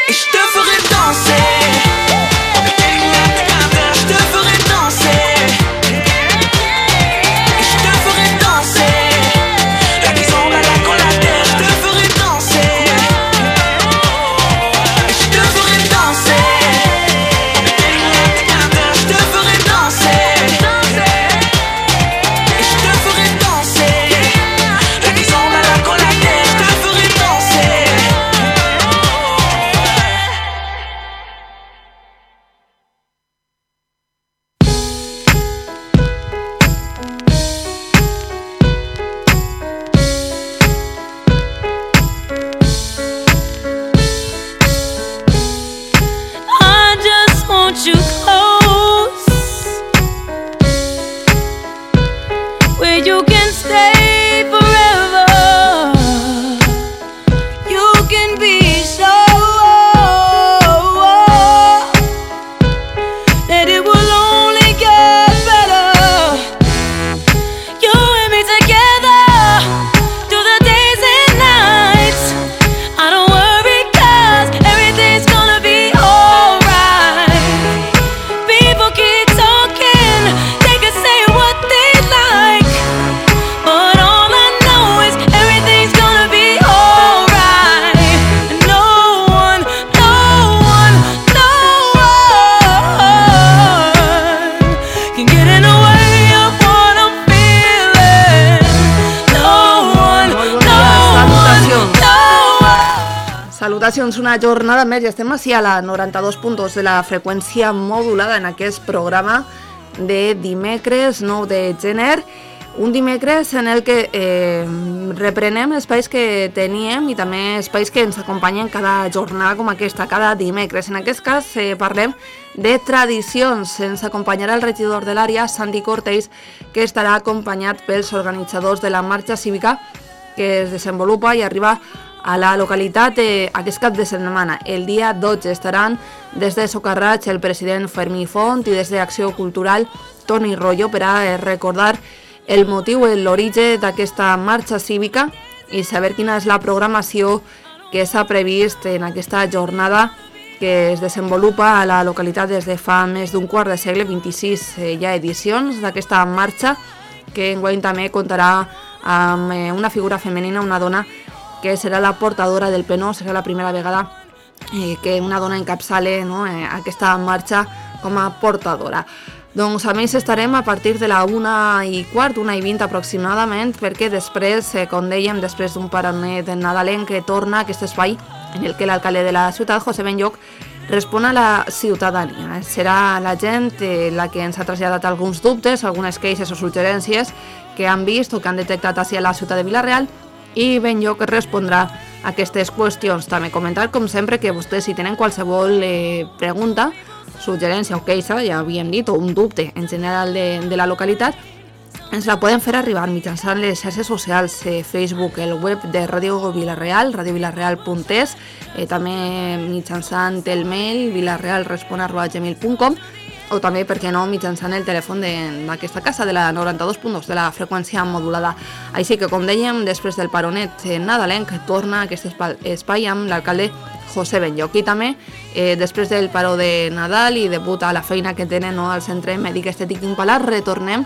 Ich te ferai danser. Ich te ferai danser. Ich te ferai danser. La qui semble à la con la terre. Je te ferai danser. Ich te ferai danser. Je te ferai danser. Ich te ferai danser. La qui semble à la con la terre. Je te ferai danser. I just want you close, where you can stay forever. You can be sure that it will only get better. You and me together through the days and nights. I don't worry 'cause everything's gonna be alright. People keep talking, they can say what they like, but all I know is everything's gonna be alright. And no one can get in the way of what I'm feeling. No one. Salutacions, una jornada més, ja estem així a la 92 punts de la freqüència modulada en aquest programa de dimecres 9 de gener, un dimecres en el que reprenem espais que teníem i també espais que ens acompanyen cada jornada com aquesta, cada dimecres. En aquest cas parlem de tradicions. Ens acompanyarà el regidor de l'àrea, Santi Cortells, que estarà acompanyat pels organitzadors de la marxa cívica que es desenvolupa i arriba a la localitat aquest cap de setmana. El dia 12 estaran des de Socarrats el president Fermí Font i des d'Acció Cultural Toni Rollo per a recordar el motiu i l'origen d'aquesta marxa cívica i saber quina és la programació que s'ha previst en aquesta jornada que es desenvolupa a la localitat des de fa més d'un quart de segle, 26 ja edicions d'aquesta marxa, que enguany també comptarà amb una figura femenina, una dona que serà la portadora del penó. Serà la primera vegada que una dona encapçale aquesta marxa com a portadora. Doncs a més estarem a partir de la 1:15, 1:20 aproximadament, perquè després, com dèiem, després d'un paronet nadalenc que torna a aquest espai en el que l'alcalde de la ciutat, José Benlloch, respon a la ciutadania. Serà la gent la que ens ha traslladat alguns dubtes, algunes queixes o suggerències que han vist o que han detectat a la ciutat de Vila-real, i Benlloch respondrà a aquestes qüestions. També comentar, com sempre, que vostès, si tenen qualsevol pregunta, suggerència o queixa, ja havíem dit, o un dubte en general de la localitat, ens la poden fer arribar mitjançant les xarxes socials, Facebook, el web de Ràdio Vila-real, radiovilareal.es, també mitjançant el mail vilarealrespon@gmail.com, o també, per què no, mitjançant el telèfon d'aquesta casa, de la 92.2 de la freqüència modulada. Així que, com dèiem, després del paronet nadalenc, torna a aquest espai amb l'alcalde José Benlloch. I també, després del paró de Nadal i debut a la feina que tenen al Centre Mèdic Estètic Impalar, retornem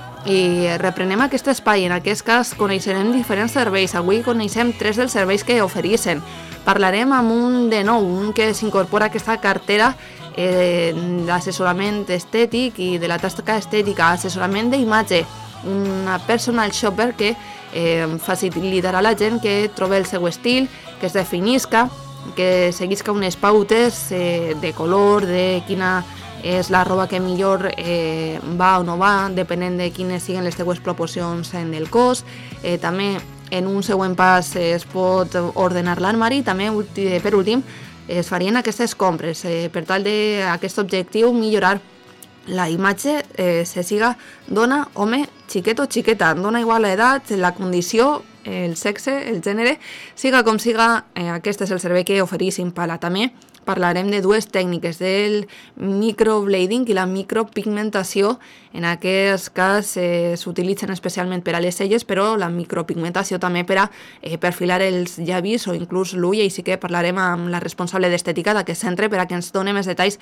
i reprenem aquest espai. En aquest cas coneixerem diferents serveis. Avui coneixem 3 dels serveis que ofereixen. Parlarem amb un de nou, un que s'incorpora a aquesta cartera d'assessorament estètic i de la tasca estètica, assessorament d'imatge, una personal shopper que facilitarà a la gent que trobi el seu estil, que es definisca, que seguisca unes pautes de color, de quina és la roba que millor va o no va, depenent de quines siguin les teues proporcions en el cos. També en un següent pas es pot ordenar l'armari. També, per últim, es farien aquestes compres per tal d'aquest objectiu, millorar la imatge, se siga dona, home, xiquet o xiqueta, dona igual l'edat, la condició, el sexe, el gènere. Siga com siga, aquest és el servei que ofereix Impala. També parlarem de dues tècniques, del microblading i la micropigmentació. En aquest cas s'utilitzen especialment per a les celles, però la micropigmentació també per a perfilar els llavis o inclús l'ull, i sí que parlarem amb la responsable d'estètica d'aquest centre per a que ens doni més detalls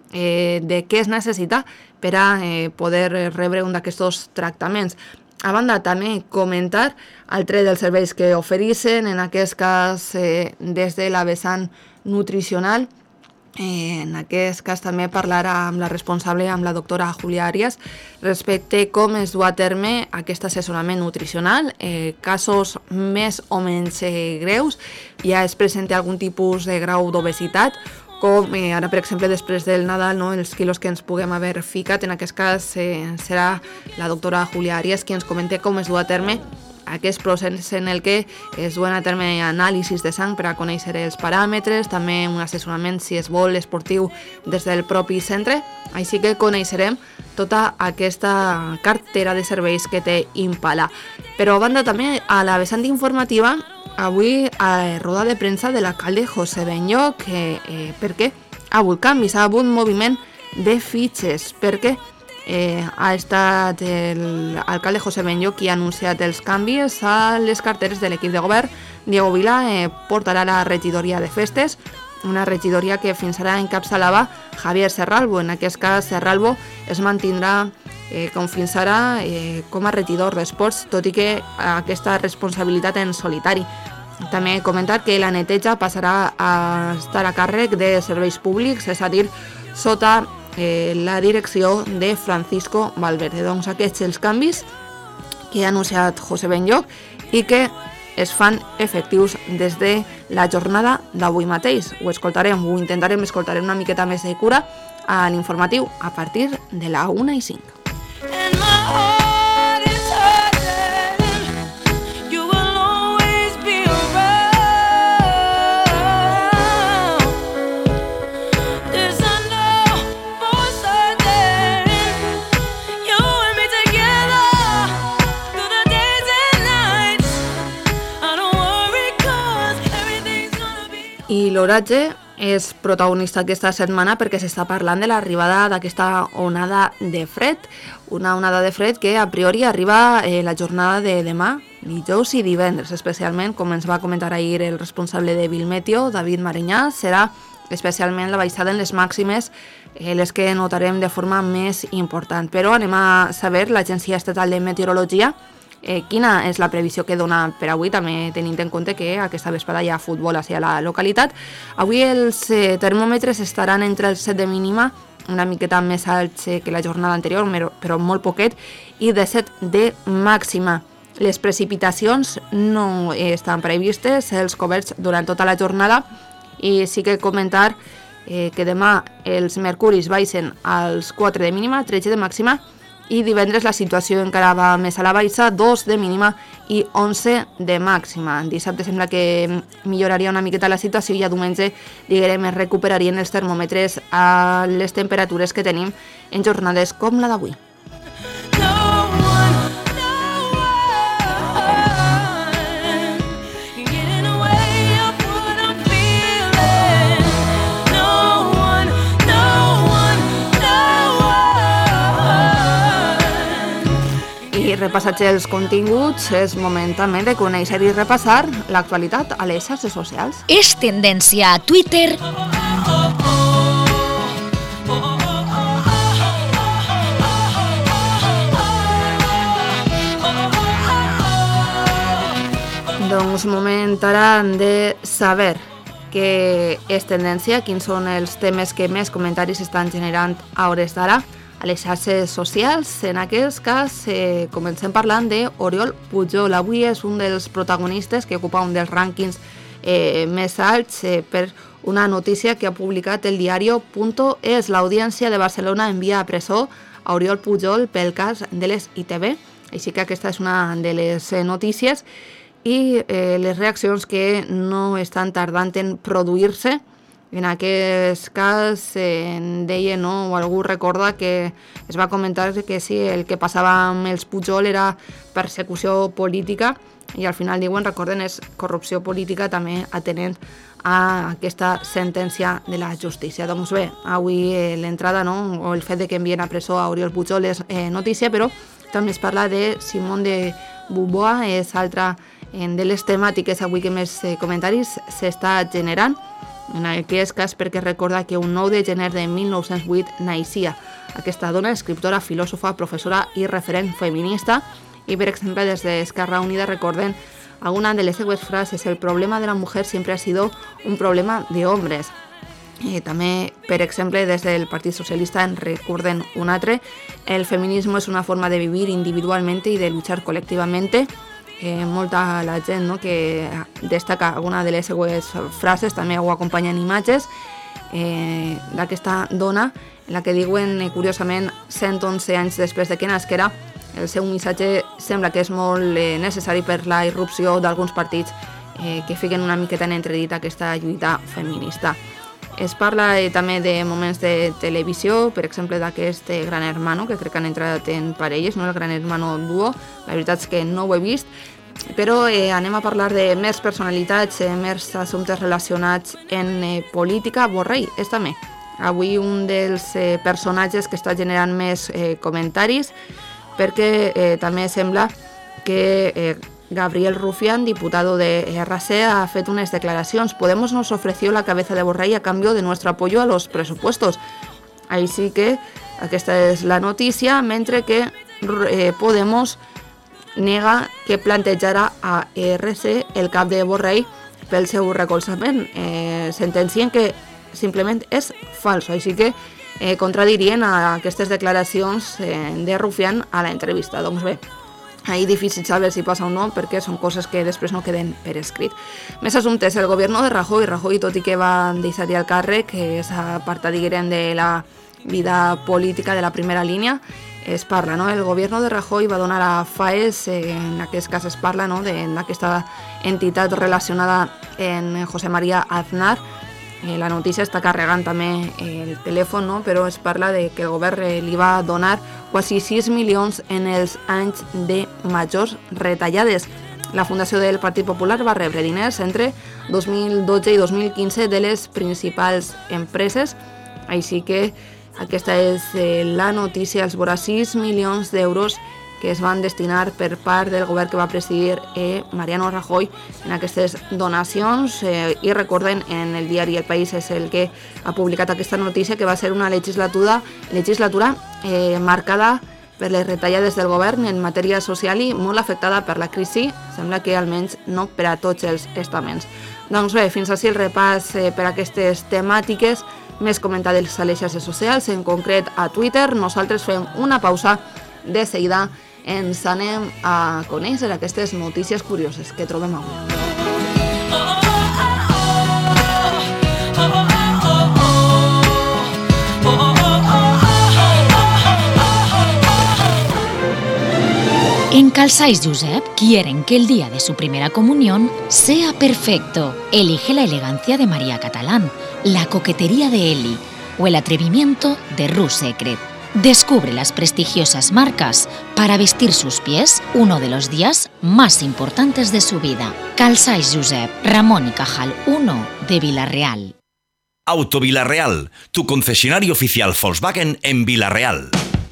de què es necessita per a poder rebre un d'aquests tractaments. A banda, també comentar altre dels serveis que ofereixen, en aquest cas des de la vessant nutricional. En aquest cas també parlarà amb la responsable, amb la doctora Julia Arias, respecte com es du a terme aquest assessorament nutricional, casos més o menys greus, ja es presenta algun tipus de grau d'obesitat, com ara, per exemple, després del Nadal, no, els quilos que ens puguem haver ficat. En aquest cas serà la doctora Julia Arias qui ens comenta com es du a terme aquest procés en el que es duen a terme anàlisis de sang per a conèixer els paràmetres, també un assessorament, si es vol, esportiu des del propi centre. Així que coneixerem tota aquesta cartera de serveis que té Impala. Però a banda també, a la vessant informativa, avui a roda de premsa de l'alcalde José Benlloch, per què ha hagut canvis, ha hagut moviment de fitxes, perquè ha estat l'alcalde José Benlloch qui ha anunciat els canvis a les carteres de l'equip de govern. Diego Vila portarà la regidoria de festes, una regidoria que fins ara encapçalava Javier Serralbo. En aquest cas, Serralbo es mantindrà com fins ara com a regidor d'esports, tot i que aquesta responsabilitat en solitari. També comentar que la neteja passarà a estar a càrrec de serveis públics, és a dir, sota la direcció de Francisco Valverde. Doncs aquests els canvis que ha anunciat José Benlloch i que es fan efectius des de la jornada d'avui mateix. Ho intentarem escoltar una miqueta més de cura a l'informatiu a partir de la 1:05. And my heart is hurting. You will always be around. This I know for certain. You and me together through the days and nights. I don't worry 'cause everything's gonna be. I l'oratge és protagonista aquesta setmana perquè s'està parlant de l'arribada d'aquesta onada de fred, una onada de fred que a priori arriba la jornada de demà, dijous i divendres, especialment, com ens va comentar ahir el responsable de Vilmeteo, David Marinyà, serà especialment la baixada en les màximes les que notarem de forma més important. Però anem a saber l'Agència Estatal de Meteorologia quina és la previsió que dona per avui, també tenint en compte que aquesta vesprada hi ha futbol a la localitat. Avui els termòmetres estaran entre els 7 de mínima, una miqueta més alts que la jornada anterior, però molt poquet, i de 7 de màxima. Les precipitacions no estan previstes, els coberts durant tota la jornada, i sí que comentar que demà els mercuris baixen als 4 de mínima, 13 de màxima, i divendres la situació encara va més a la baixa, 2 de mínima i 11 de màxima. Dissabte sembla que milloraria una miqueta la situació i a diumenge, diguem, es recuperarien els termòmetres a les temperatures que tenim en jornades com la d'avui. I repassats els continguts, és moment també de conèixer i repassar l'actualitat a les xarxes socials. És tendència a Twitter. Doncs moment ara de saber què és tendència, quins són els temes que més comentaris estan generant a hores d'ara a les xarxes socials. En aquest cas comencem parlant d'Oriol Pujol. Avui és un dels protagonistes que ocupa un dels rànquings més alts per una notícia que ha publicat el diario.es. L'Audiència de Barcelona envia a presó a Oriol Pujol pel cas de les ITV. Així que aquesta és una de les notícies i les reaccions que no estan tardant en produir-se. En aquest cas deia, no, o algú recorda que es va comentar que sí, el que passava amb els Pujol era persecució política i al final diuen, recorden, és corrupció política també atenent a aquesta sentència de la justícia. Doncs bé, avui l'entrada, no?, o el fet de que envien a presó a Oriol Pujol és notícia, però també es parla de Simone de Beauvoir, és altra de les temàtiques avui que més comentaris s'està generant, en aquest cas perquè recorda que un 9 de gener de 1908 naixia aquesta dona, escriptora, filòsofa, professora i referent feminista, i per exemple des d'Esquerra Unida recorden alguna de les següents frases: el problema de la mujer siempre ha sido un problema de hombres. També, per exemple, des del Partit Socialista en recorden un altre: el feminismo es una forma de vivir individualmente y de luchar colectivamente. Molta la gent, no?, que destaca alguna de les següents frases, també ho acompanyen imatges d'aquesta dona, en la que diuen, curiosament, 111 anys després de que nasquera. El seu missatge sembla que és molt necessari per la irrupció d'alguns partits que fiquen una miqueta en entredit aquesta lluita feminista. Es parla també de moments de televisió, per exemple d'aquest Gran Hermano, que crec que han entrat en parelles, no?, el Gran Hermano duo. La veritat és que no ho he vist, però anem a parlar de més personalitats, més assumptes relacionats en política. Borrell és també avui un dels personatges que està generant més comentaris, perquè també sembla que Gabriel Rufián, diputado de RC, ha fet unes declaracions. Podemos nos ofreció la cabeza de Borrell a cambio de nuestro apoyo a los presupuestos. Així que aquesta és la notícia, mentre que Podemos nega que plantejarà a RC el cap de Borrell pel seu recolzament. Sentencien que simplement és fals, així que contradirien a aquestes declaracions de Rufián a la entrevista. Doncs bé, ahí difícil saber si passa o no, perquè són coses que després no queden per escrit. Més assumptes, el govern de Rajoy, tot i que va deixar-hi el càrrec, que s'aparta, diguem, de la vida política de la primera línia, es parla, no? El govern de Rajoy va donar a FAES, en aquest cas es parla, no?, d'aquesta entitat relacionada en José María Aznar. La notícia està carregant també el telèfon, no?, però es parla de que el govern li va donar quasi 6 milions en els anys de majors retallades. La Fundació del Partit Popular va rebre diners entre 2012 i 2015 de les principals empreses, així que aquesta és la notícia, els vora 6 milions d'euros que es van destinar per part del govern que va presidir Mariano Rajoy en aquestes donacions. I recorden, en el diari El País és el que ha publicat aquesta notícia, que va ser una legislatura marcada per les retallades del govern en matèria social i molt afectada per la crisi, sembla que almenys no per a tots els estaments. Doncs bé, fins així el repàs per aquestes temàtiques més comentades a les xarxes socials, en concret a Twitter. Nosaltres fem una pausa, de seguida ens anem a conèixer aquestes notícies curioses que trobem avui. En Calçais Josep quieren que el día de su primera comunión sea perfecto. Elige la elegancia de María Catalán, la coquetería de Eli o el atrevimiento de Rue Secret. Descubre las prestigiosas marcas para vestir sus pies uno de los días más importantes de su vida. Calçais Josep, Ramón y Cajal 1 de Vila-real. Auto Vila-real, tu concesionario oficial Volkswagen en Vila-real.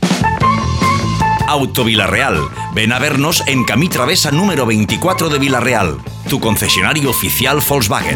Auto Vila-real, ven a vernos en Camí Travesa número 24 de Vila-real, tu concesionario oficial Volkswagen.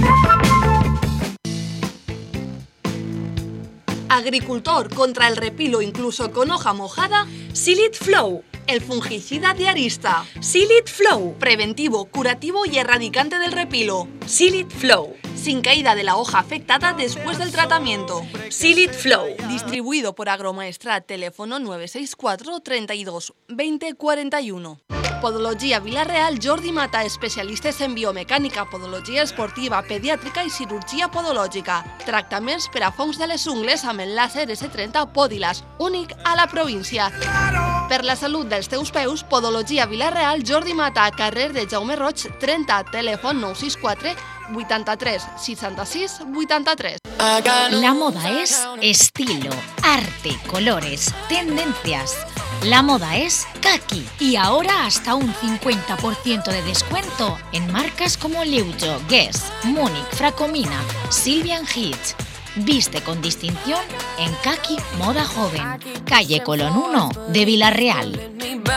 Agricultor contra el repilo incluso con hoja mojada, Silid Flow. el fungicida de Arista. Silid Flow. Preventivo, curativo y erradicante del repilo. Silid Flow. Sin caída de la hoja afectada después del tratamiento. Silid Flow. Distribuido por Agromaestrat, teléfono 964 32 20 41. Podologia Vila-real, Jordi Mata, especialistes en biomecànica, podologia esportiva, pediàtrica i cirurgia podològica. Tractaments per a fongs de les ungles amb el làser S30 Podilas, únic a la província. Per la salut dels teus peus, Podologia Vila-real, Jordi Mata, carrer de Jaume Roig 30, telèfon 964 83 66 83. La moda es estilo, arte, colores, tendencias. La moda es kaki y ahora hasta un 50% de descuento en marcas como Liujo, Guess, Múnich, Fracomina, Sylvian Hitch. Viste con distinción en Kaki Moda Joven, calle Colón 1 de Villarreal.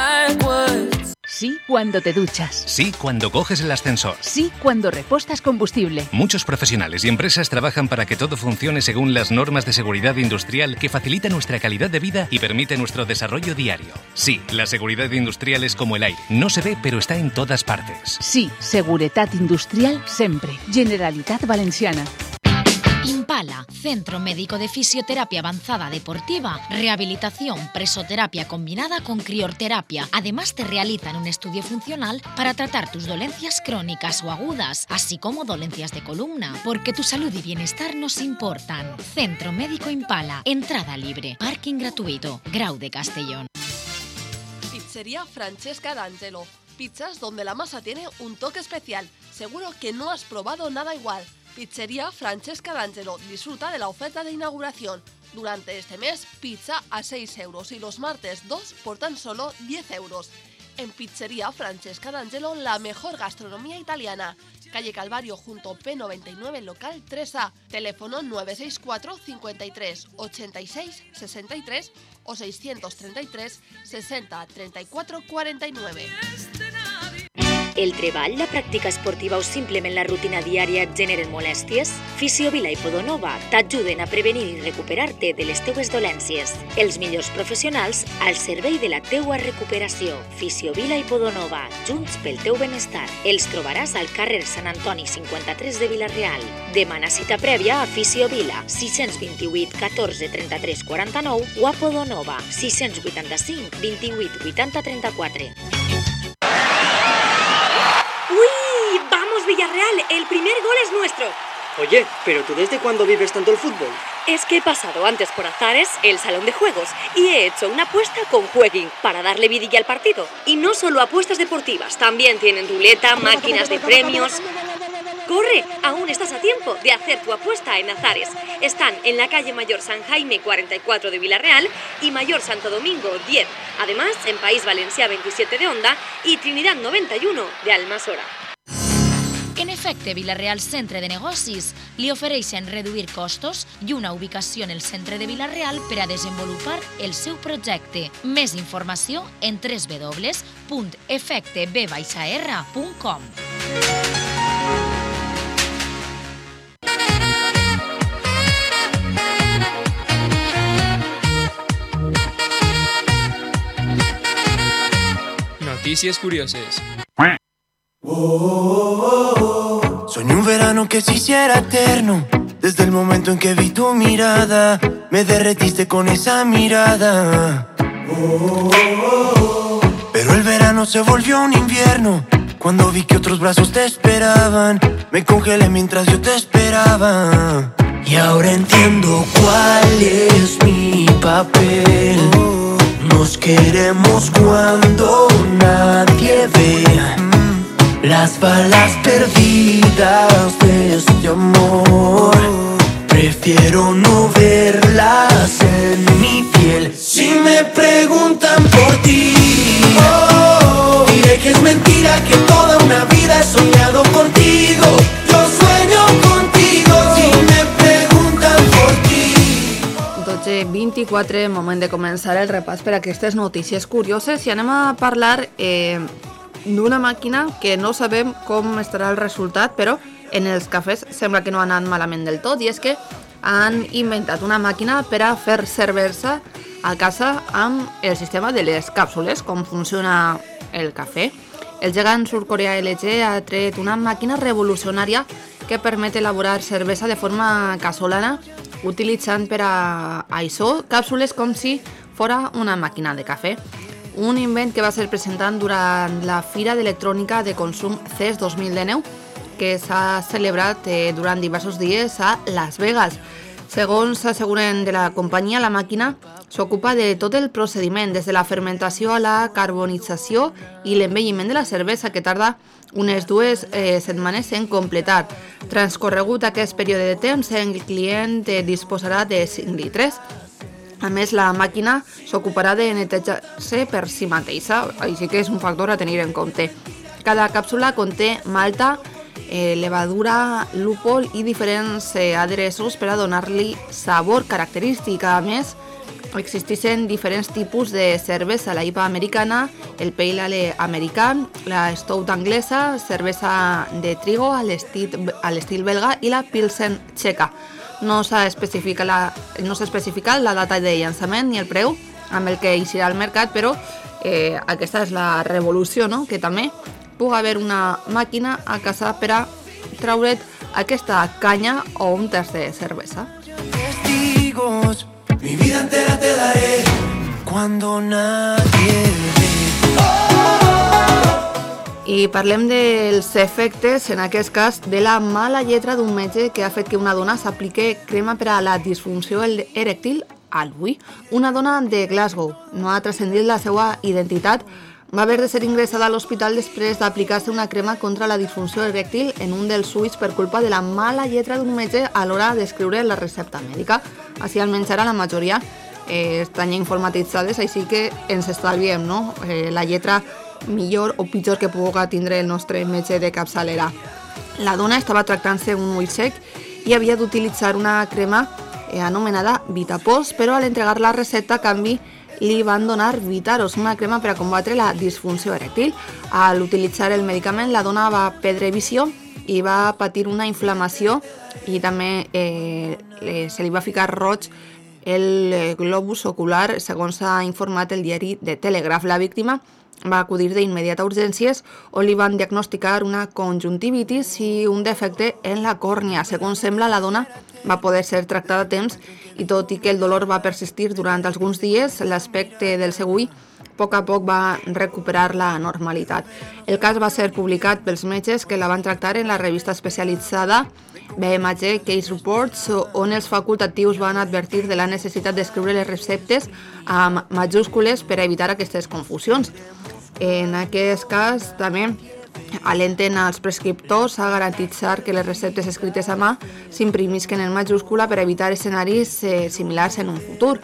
Sí cuando te duchas. Sí cuando coges el ascensor. Sí cuando repostas combustible. Muchos profesionales y empresas trabajan para que todo funcione según las normas de seguridad industrial que facilitan nuestra calidad de vida y permite nuestro desarrollo diario. Sí, la seguridad industrial es como el aire. No se ve, pero está en todas partes. Sí, seguretat industrial sempre. Generalitat Valenciana. Impala, Centro Médico de Fisioterapia Avanzada Deportiva, rehabilitación, presoterapia combinada con crioterapia. Además te realizan un estudio funcional para tratar tus dolencias crónicas o agudas, así como dolencias de columna, porque tu salud y bienestar nos importan. Centro Médico Impala, entrada libre, parking gratuito, Grau de Castellón. Pizzería Francesca D'Angelo. Pizzas donde la masa tiene un toque especial. Seguro que no has probado nada igual. Pizzería Francesca D'Angelo. Disfruta de la oferta de inauguración. Durante este mes, pizza a 6 euros y los martes 2 por tan solo 10 euros. En Pizzería Francesca D'Angelo, la mejor gastronomía italiana. Calle Calvario junto P99, local 3A. Teléfono 964 53 86 63 o 633 60 34 49. El treball, la pràctica esportiva o simplement la rutina diària et generen molèsties? Fisiovila i Podonova t'ajuden a prevenir i recuperar-te de les teues dolències. Els millors professionals al servei de la teua recuperació. Fisiovila i Podonova, junts pel teu benestar. Els trobaràs al carrer Sant Antoni 53 de Vila-real. Demana cita prèvia a Fisiovila, 628 14 33 49 o a Podonova, 685 28 80 34. ¡Uy! ¡Vamos, Villarreal! El primer gol es nuestro. Oye, ¿pero tú desde cuándo vives tanto el fútbol? Es que he pasado antes por Azares, el salón de juegos, y he hecho una apuesta con Jueguin para darle vidilla al partido. Y no solo apuestas deportivas, también tienen ruleta, máquinas de premios. ¡Corre! Aún estás a tiempo de hacer tu apuesta en Azares. Están en la calle Mayor San Jaime 44 de Villarreal y Mayor Santo Domingo 10. Además, en País Valencià 27 de Onda y Trinidad 91 de Almassora. En efecte, Vila-real Centre de Negocis li ofereixen reduir costos i una ubicació en el centre de Vila-real per a desenvolupar el seu projecte. Més informació en www.efecteb-r.com. Noticias curiosas. Soñé un verano que se hiciera eterno. Desde el momento en que vi tu mirada, me derretiste con esa mirada. Pero el verano se volvió un invierno. Cuando vi que otros brazos te esperaban, me congelé mientras yo te esperaba. Y ahora entiendo cuál es mi papel. Nos queremos cuando nadie ve. Las balas perdidas de este amor, prefiero no verlas en mi piel. Si me preguntan por ti, diré que es mentira, que toda una vida he soñado contigo. Yo sueño contigo. Si me preguntan por ti. 12:24, moment de començar el repàs per a aquestes notícies curioses i anem a parlar d'una màquina que no sabem com estarà el resultat, però en els cafès sembla que no ha anat malament del tot, i és que han inventat una màquina per a fer cervesa a casa amb el sistema de les càpsules, com funciona el cafè. El gegant sud-coreà LG ha tret una màquina revolucionària que permet elaborar cervesa de forma casolana, utilitzant per a això càpsules com si fora una màquina de cafè. Un invent que va ser presentat durant la Fira d'Electrònica de Consum CES 2019, que s'ha celebrat durant diversos dies a Las Vegas. Segons s'asseguren de la companyia, la màquina s'ocupa de tot el procediment, des de la fermentació a la carbonització i l'envelliment de la cervesa, que tarda unes 2 setmanes en completar. Transcorregut aquest període de temps, el client disposarà de 5 litres. A més, la màquina s'ocuparà de netejar-se per si mateixa, així que és un factor a tenir en compte. Cada càpsula conté malta, levadura, lúpol i diferents adereços per a donar-li sabor característic. A més, existeixen diferents tipus de cervesa, la IPA americana, el Pale Ale americà, la Stout anglesa, cervesa de trigo a l'estil belga i la Pilsen txeca. No s'ha especificat la data de llançament ni el preu amb el que eixirà al mercat, però aquesta és la revolució, no? Que també pugui haver una màquina a casa per a traure't aquesta canya o un terç de cervesa. Mi vida entera te daré cuando nadie ve. I parlem dels efectes, en aquest cas, de la mala lletra d'un metge que ha fet que una dona s'aplique crema per a la disfunció erèctil al bull. Una dona de Glasgow no ha transcendit la seva identitat. Va haver de ser ingressada a l'hospital després d'aplicar-se una crema contra la disfunció erèctil en un dels ulls per culpa de la mala lletra d'un metge a l'hora d'escriure la recepta mèdica. Així almenys ara la majoria estan ja informatitzades, així que ens estalviem, no? La lletra millor o pitjor que pugui tindre el nostre metge de capçalera. La dona estava tractant-se un ull sec i havia d'utilitzar una crema anomenada Vitapos, però al entregar la recepta a canvi li van donar Vitaros, una crema per a combatre la disfunció erèctil. Al utilitzar el medicament, la dona va perdre visió i va patir una inflamació i també se li va ficar roig el globus ocular, segons ha informat el diari The Telegraph. La víctima va acudir d'immediat a urgències on li van diagnosticar una conjuntivitis i un defecte en la còrnia. Segons sembla, la dona va poder ser tractada a temps i tot i que el dolor va persistir durant alguns dies, l'aspecte del seu ull a poc va recuperar la normalitat. El cas va ser publicat pels metges que la van tractar en la revista especialitzada BMG Case Reports, on els facultatius van advertir de la necessitat d'escriure les receptes amb majúscules per a evitar aquestes confusions. En aquest cas, també alenten als prescriptors a garantitzar que les receptes escrites a mà s'imprimisquen en majúscula per evitar escenaris similars en un futur.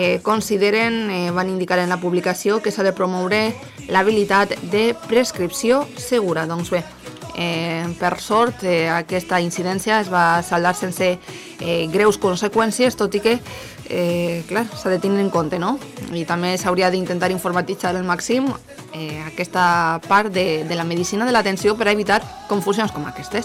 Van indicar en la publicació que s'ha de promoure l'habilitat de prescripció segura. Doncs bé, per sort, aquesta incidència es va saldar sense greus conseqüències, tot i que clar, s'ha de tenir en compte, no? I també s'hauria d'intentar informatitzar al màxim aquesta part de la medicina de l'atenció per a evitar confusions com aquestes.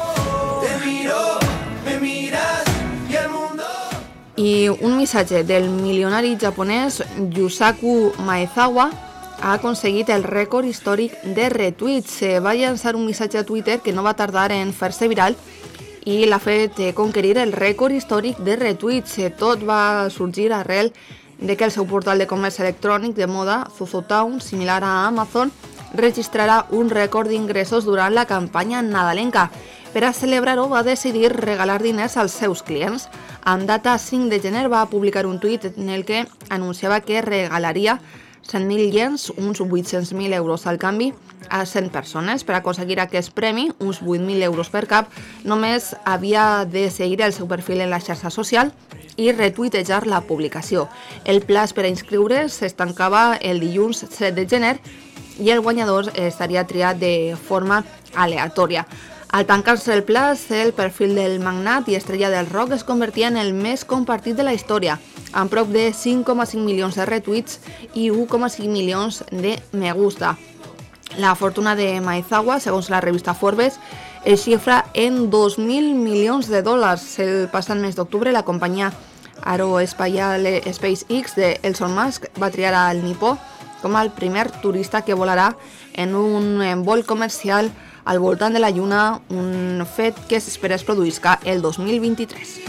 I un missatge del milionari japonès Yusaku Maezawa ha aconseguit el rècord històric de retuits. Va llançar un missatge a Twitter que no va tardar en fer-se viral i l'ha fet conquerir el rècord històric de retuits. Tot va sorgir arrel de que el seu portal de comerç electrònic de moda, ZuzuTown, similar a Amazon, registrarà un rècord d'ingressos durant la campanya nadalenca. Per a celebrar-ho va decidir regalar diners als seus clients. Amb data 5 de gener va publicar un tuit en el que anunciava que regalaria 100.000 iens, uns 800.000 euros al canvi, a 100 persones. Per aconseguir aquest premi, uns 8.000 euros per cap, només havia de seguir el seu perfil en la xarxa social i retuitejar la publicació. El plaç per a inscriure's s'estancava el dilluns 7 de gener i el guanyador estaria triat de forma aleatòria. Al tancar-se el plaç, el perfil del magnat i estrella del rock es convertia en el més compartit de la història, amb prop de 5,5 milions de retuits i 1,5 milions de me gusta. La fortuna de Maezawa, segons la revista Forbes, es xifra en 2.000 milions de dòlars. El passat mes d'octubre, la companyia aeroespacial SpaceX de Elon Musk va triar al nipó com el primer turista que volarà en un vol comercial al voltant de la Lluna, un fet que s'espera es produïsca el 2023.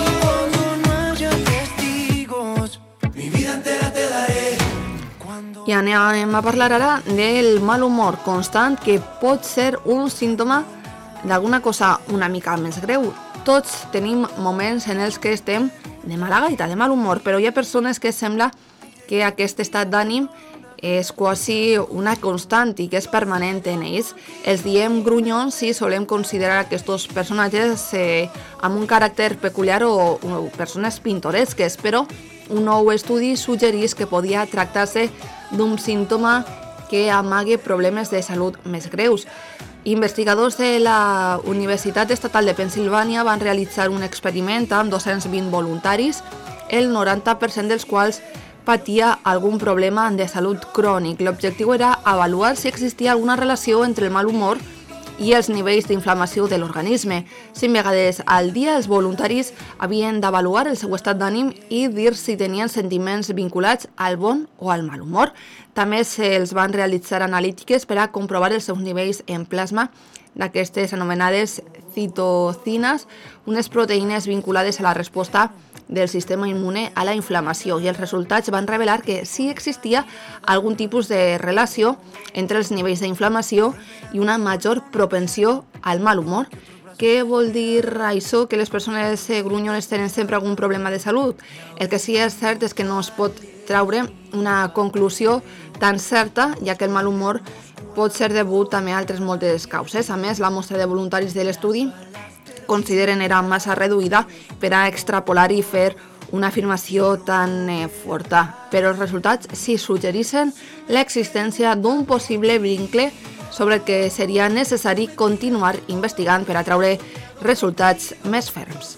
I anem a parlar ara del mal humor constant, que pot ser un símptoma d'alguna cosa una mica més greu. Tots tenim moments en els que estem de mala gaita, de mal humor, però hi ha persones que sembla que aquest estat d'ànim és quasi una constant i que és permanent en ells. Els diem grunyons si solem considerar aquests personatges amb un caràcter peculiar o persones pintoresques, però Un nou estudi suggerís que podia tractar-se d'un símptoma que amague problemes de salut més greus. Investigadors de la Universitat Estatal de Pennsilvània van realitzar un experiment amb 220 voluntaris, el 90% dels quals patia algun problema de salut crònic. L'objectiu era avaluar si existia alguna relació entre el mal humor i els nivells d'inflamació de l'organisme. 5 vegades al dia els voluntaris havien d'avaluar el seu estat d'ànim i dir si tenien sentiments vinculats al bon o al mal humor. També se'ls van realitzar analítiques per a comprovar els seus nivells en plasma d'aquestes anomenades citocines, unes proteïnes vinculades a la resposta del sistema immune a la inflamació, i els resultats van revelar que sí existia algun tipus de relació entre els nivells d'inflamació i una major propensió al mal humor. Què vol dir això? Que les persones grunyones tenen sempre algun problema de salut? El que sí és cert és que no es pot treure una conclusió tan certa, ja que el mal humor pot ser degut també a altres moltes causes. A més, la mostra de voluntaris de l'estudi consideren era massa reduïda per a extrapolar i fer una afirmació tan forta. Però els resultats sí suggereixen l'existència d'un possible vincle sobre el que seria necessari continuar investigant per a treure resultats més ferms.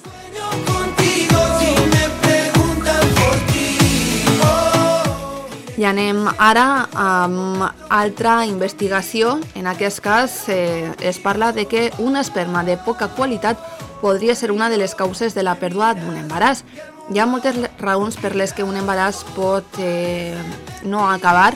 I anem ara amb altra investigació. En aquest cas es parla de que un esperma de poca qualitat podria ser una de les causes de la pèrdua d'un embaràs. Hi ha moltes raons per les que un embaràs pot no acabar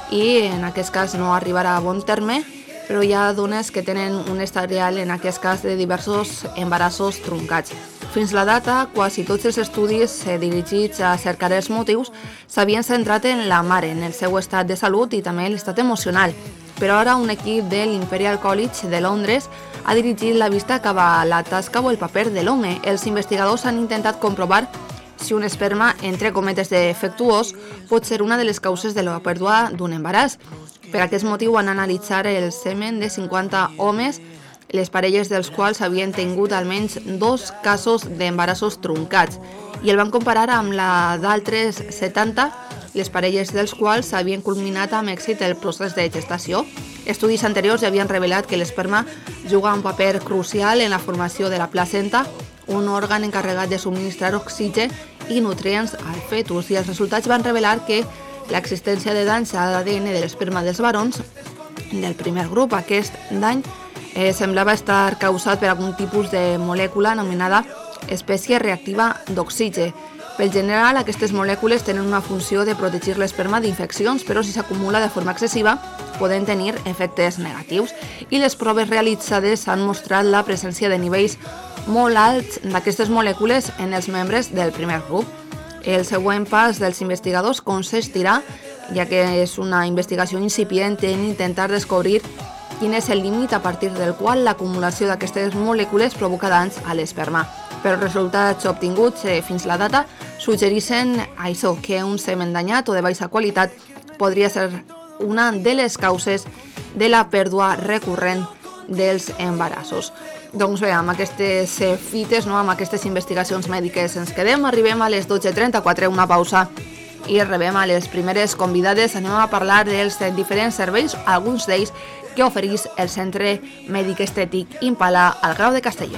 i en aquest cas no arribar a bon terme, però hi ha dones que tenen un historial, en aquest cas, de diversos embarassos truncats. Fins la data, quasi tots els estudis dirigits a cercar els motius s'havien centrat en la mare, en el seu estat de salut i també l'estat emocional. Però ara un equip de l'Imperial College de Londres ha dirigit la vista cap a la tasca o el paper de l'home. Els investigadors han intentat comprovar si un esperma, entre cometes, defectuós pot ser una de les causes de la pèrdua d'un embaràs. Per aquest motiu van analitzar el semen de 50 homes, les parelles dels quals havien tingut almenys 2 casos d'embarassos truncats, i el van comparar amb la d'altres 70, les parelles dels quals havien culminat amb èxit el procés de gestació. Estudis anteriors ja havien revelat que l'esperma juga un paper crucial en la formació de la placenta, un òrgan encarregat de subministrar oxigen i nutrients al fetus, i els resultats van revelar que l'existència de danys a l'ADN de l'esperma dels varons del primer grup. Aquest dany semblava estar causat per algun tipus de molècula anomenada espècie reactiva d'oxigen. Pel general, aquestes molècules tenen una funció de protegir l'esperma d'infeccions, però si s'acumula de forma excessiva poden tenir efectes negatius, i les proves realitzades han mostrat la presència de nivells molt alts d'aquestes molècules en els membres del primer grup. El següent pas dels investigadors consistirà, ja que és una investigació incipient, en intentar descobrir quin és el límit a partir del qual l'acumulació d'aquestes molècules provoca danys a l'esperma. Però els resultats obtinguts fins la data suggereixen això, que un semen danyat o de baixa qualitat podria ser una de les causes de la pèrdua recurrent dels embarassos. Doncs bé, amb aquestes fites, amb aquestes investigacions mèdiques ens quedem. Arribem a les 12:34, una pausa, i rebem a les primeres convidades. Anem a parlar dels diferents serveis, alguns d'ells que ofereix el Centre Mèdic Estètic Impala al Grau de Castelló.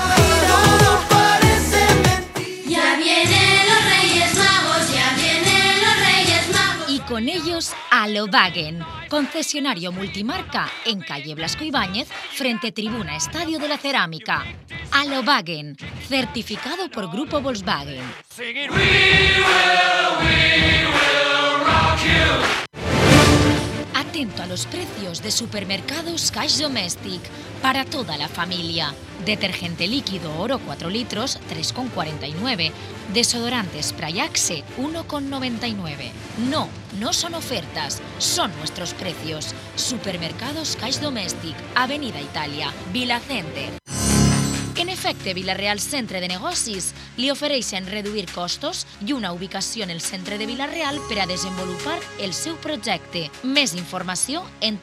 Con ellos, Alobagen, concesionario multimarca en calle Blasco Ibáñez, frente Tribuna Estadio de la Cerámica. Alobagen, certificado por Grupo Volkswagen. Atento a los precios de Supermercados Cash Domestic para toda la familia. Detergente líquido Oro 4 litros, 3,49. Desodorante Spray Axe, 1,99. No son ofertas, son nuestros precios. Supermercados Cash Domestic, Avenida Italia, Vila Center. En efecte, Vila-real Centre de Negocis li ofereixen reduir costos i una ubicació en el centre de Vila-real per a desenvolupar el seu projecte. Més informació en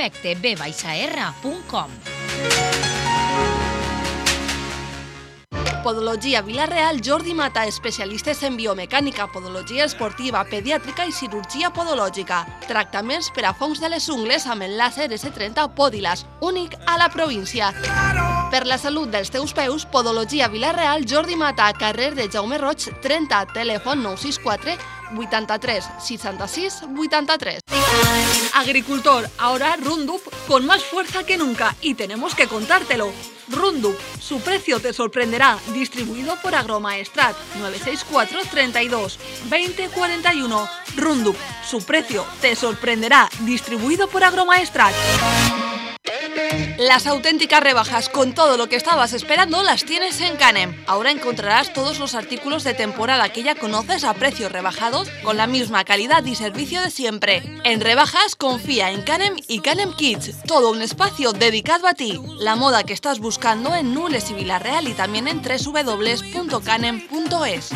www.efecteb-r.com. Podologia Vila-real, Jordi Mata, especialistes en biomecànica, podologia esportiva, pediàtrica i cirurgia podològica. Tractaments per a fongs de les ungles amb el làser S30 Podilas, únic a la província. Per la salut dels teus peus, Podologia Vila-real, Jordi Mata, carrer de Jaume Roig, 30, telèfon 964 83 66 83. Agricultor, ahora Roundup con más fuerza que nunca y tenemos que contártelo. Roundup, su precio te sorprenderá. Distribuido por Agromaestrat, 964 32 20 41. Roundup, su precio te sorprenderá. Distribuido por Agromaestrat. Las auténticas rebajas con todo lo que estabas esperando las tienes en Canem. Ahora encontrarás todos los artículos de temporada que ya conoces a precios rebajados con la misma calidad y servicio de siempre. En rebajas confía en Canem y Canem Kids. Todo un espacio dedicado a ti. La moda que estás buscando en Nules y Vila-real y también en www.canem.es.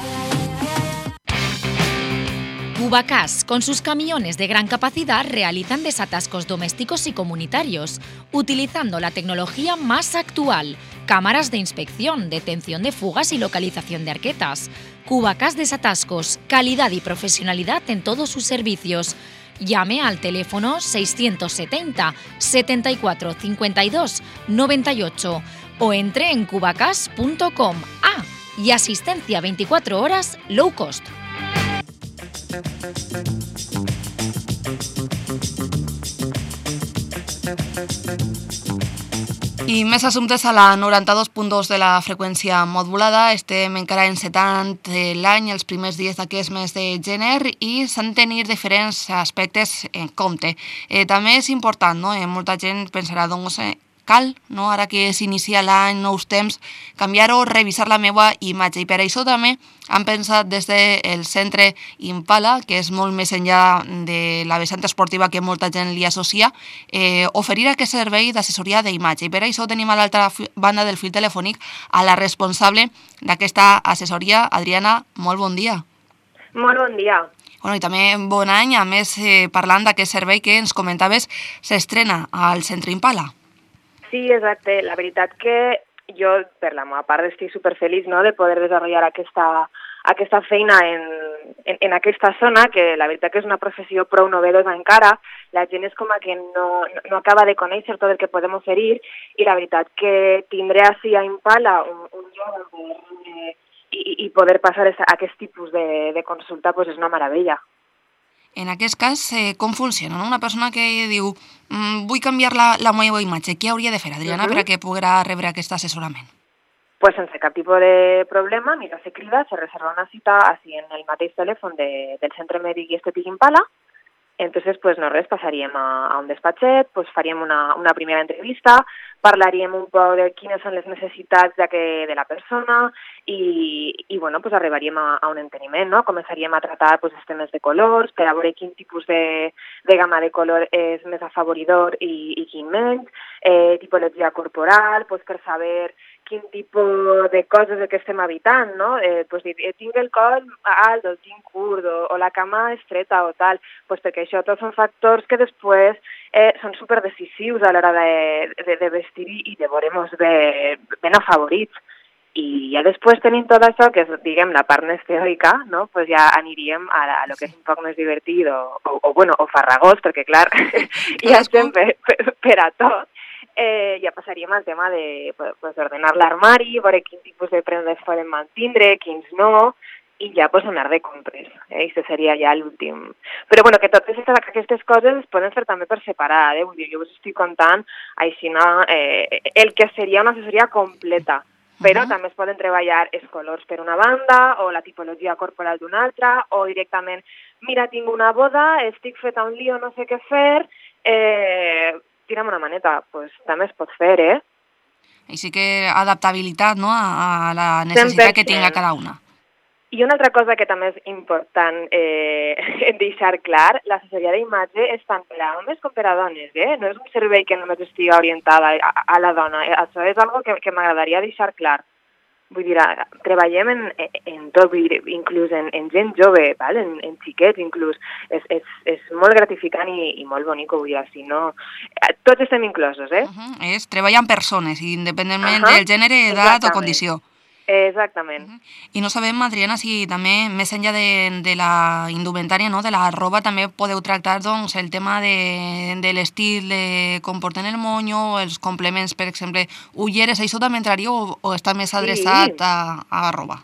Cubacas, con sus camiones de gran capacidad, realizan desatascos domésticos y comunitarios, utilizando la tecnología más actual, cámaras de inspección, detención de fugas y localización de arquetas. Cubacas Desatascos, calidad y profesionalidad en todos sus servicios. Llame al teléfono 670 74 52 98 o entre en cubacas.com. Y asistencia 24 horas low cost. I més assumptes a la 92.2 de la freqüència modulada. Estem encara encetant l'any, els primers dies d'aquest mes de gener, i s'han de tenir diferents aspectes en compte. També és important, no? Molta gent pensarà, doncs, cal, no? Ara que s'inicia l'any, nous temps, canviar o revisar la meva imatge. I per això també han pensat des del centre Impala, que és molt més enllà de la vessant esportiva que molta gent li associa, oferir aquest servei d'assessoria d'imatge. I per això tenim a l'altra banda del fil telefònic a la responsable d'aquesta assessoria, Adriana. Molt bon dia. Molt bon dia. I també bon any. A més, parlant d'aquest servei que ens comentaves, s'estrena al centre Impala. Sí, exacte. La veritat que jo, per la meva part, estic superfeliç, no?, de poder desenvolupar aquesta feina en aquesta zona, que la veritat que és una professió prou novedosa encara. La gent és com que no acaba de conèixer tot el que podem oferir, i la veritat que tindré així a Impala un lloc i poder passar aquest tipus de consulta és una meravella. En aquest cas, com funciona? Una persona que diu vull canviar la meva imatge, què hauria de fer, Adriana, per a que poguera rebre aquest assessorament? Pues sense cap tipus de problema, mira, se crida, se reserva una cita així en el mateix telèfon del Centre Mèdic i Estètic Impala. Entonces, pues no res, passaríem a un despatxet, pues faríem una primera entrevista, parlaríem un poc de quines són les necessitats de la persona i bueno, pues arribaríem a un enteniment, no? Començaríem a tratar pues, els temes de colors, per a veure quin tipus de gamma de color és més afavoridor i quin menys, tipologia corporal, pues, per saber quin tipus de coses que estem evitant, no? Pues dir, tinc el coll alt, o el tinc curt, o la cama estreta o tal, pues perquè això tots són factors que després són superdecisius a l'hora de vestir i de veure'ns ben afavorits. I ja després tenim tot això, que és, diguem, la part més teòrica, no? Pues ja aniríem a lo que és un poc més divertit o farragós, perquè, clar, ja estem per a tot. Ja passaríem al tema d'ordenar l'armari, veure quin tipus de prendes poden mantindre, quins no, i ja anar de compres. Això seria ja l'últim. Però bueno, que totes aquestes coses es poden fer també per separat. Vull dir, jo us estic contant així el que seria una assessoria completa, però també es poden treballar els colors per una banda o la tipologia corporal d'una altra, o directament, mira, tinc una boda, estic feta un lío, no sé què fer, tira'm una maneta, pues també es pot fer, Així que adaptabilitat, no?, a la necessitat que tinga cada una. I una altra cosa que també és important deixar clar, l'assessoria d'imatge és tant per a homes com per a dones, No és un servei que només estigui orientada a la dona. Això és una cosa que m'agradaria deixar clar. Vull dir, treballem en tot, inclús en gent jove, en xiquets inclús. És molt gratificant i molt bonic, vull dir, si no... Tots estem inclosos, És treballar amb persones, independentment del gènere, edat o condició. Exactament. I no sabem, Adriana, si també, més enllà de la indumentària, no, de la roba, també podeu tractar doncs, el tema de l'estil, de com porten el monyo, els complements, per exemple, ulleres, això també entraria o està més adreçat a roba?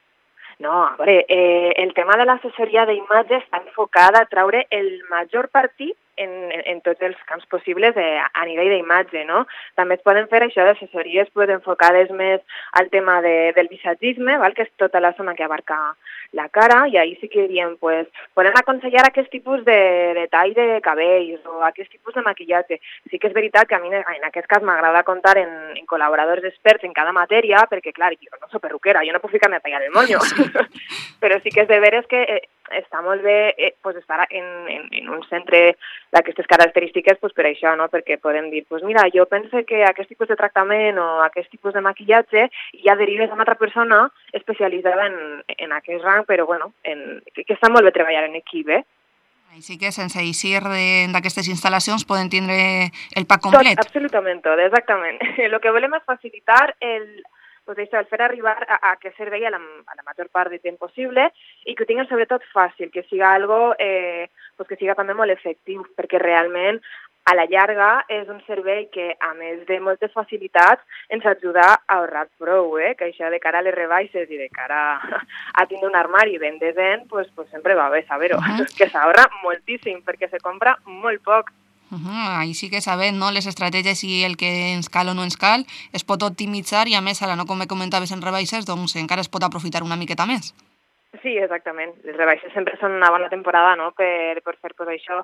No, a veure, el tema de l'assessoria d'imatge està enfocada a traure el major partit en tots els camps possibles a nivell d'imatge, no? També es poden fer això d'assessories enfocades més al tema del visatgisme, que és tota la zona que abarca la cara, i ahí sí que diríem, podem aconsellar aquest tipus de tall de cabells o aquest tipus de maquillatge. Sí que és veritat que a mi en aquest cas m'agrada comptar en col·laboradors experts en cada matèria, perquè clar, jo no soc perruquera, jo no puc ficar-me a tallar el monyo, però sí que és de veres que està molt bé estar en un centre d'aquestes característiques per això, no? Perquè podem dir, mira, jo penso que aquest tipus de tractament o aquest tipus de maquillatge ja derives a una altra persona especialitzada en aquest rang, però bueno, que està molt bé treballar en equip, Així que sense eixir d'aquestes instal·lacions poden tindre el pack complet. Tot, absolutament tot, exactament. El que volem és facilitar el fer arribar a aquest servei a la major part de temps possible i que ho tinguin sobretot fàcil, que siga algo que siga també molt efectiu, perquè realment a la llarga és un servei que, a més de moltes facilitats, ens ajuda a ahorrar prou, que això de cara a les rebaixes i de cara a tindre un armari ben decent, pues sempre va bé saber-ho, que s'ahorra moltíssim perquè se compra molt poc. Ahí sí que sabem, no?, les estratègies i el que ens cal o no ens cal, es pot optimitzar i a més, ara no com me comentaves en rebaixes, doncs encara es pot aprofitar una miqueta més. Sí, exactament. Les rebaixes sempre són una bona temporada, no?, per fer això,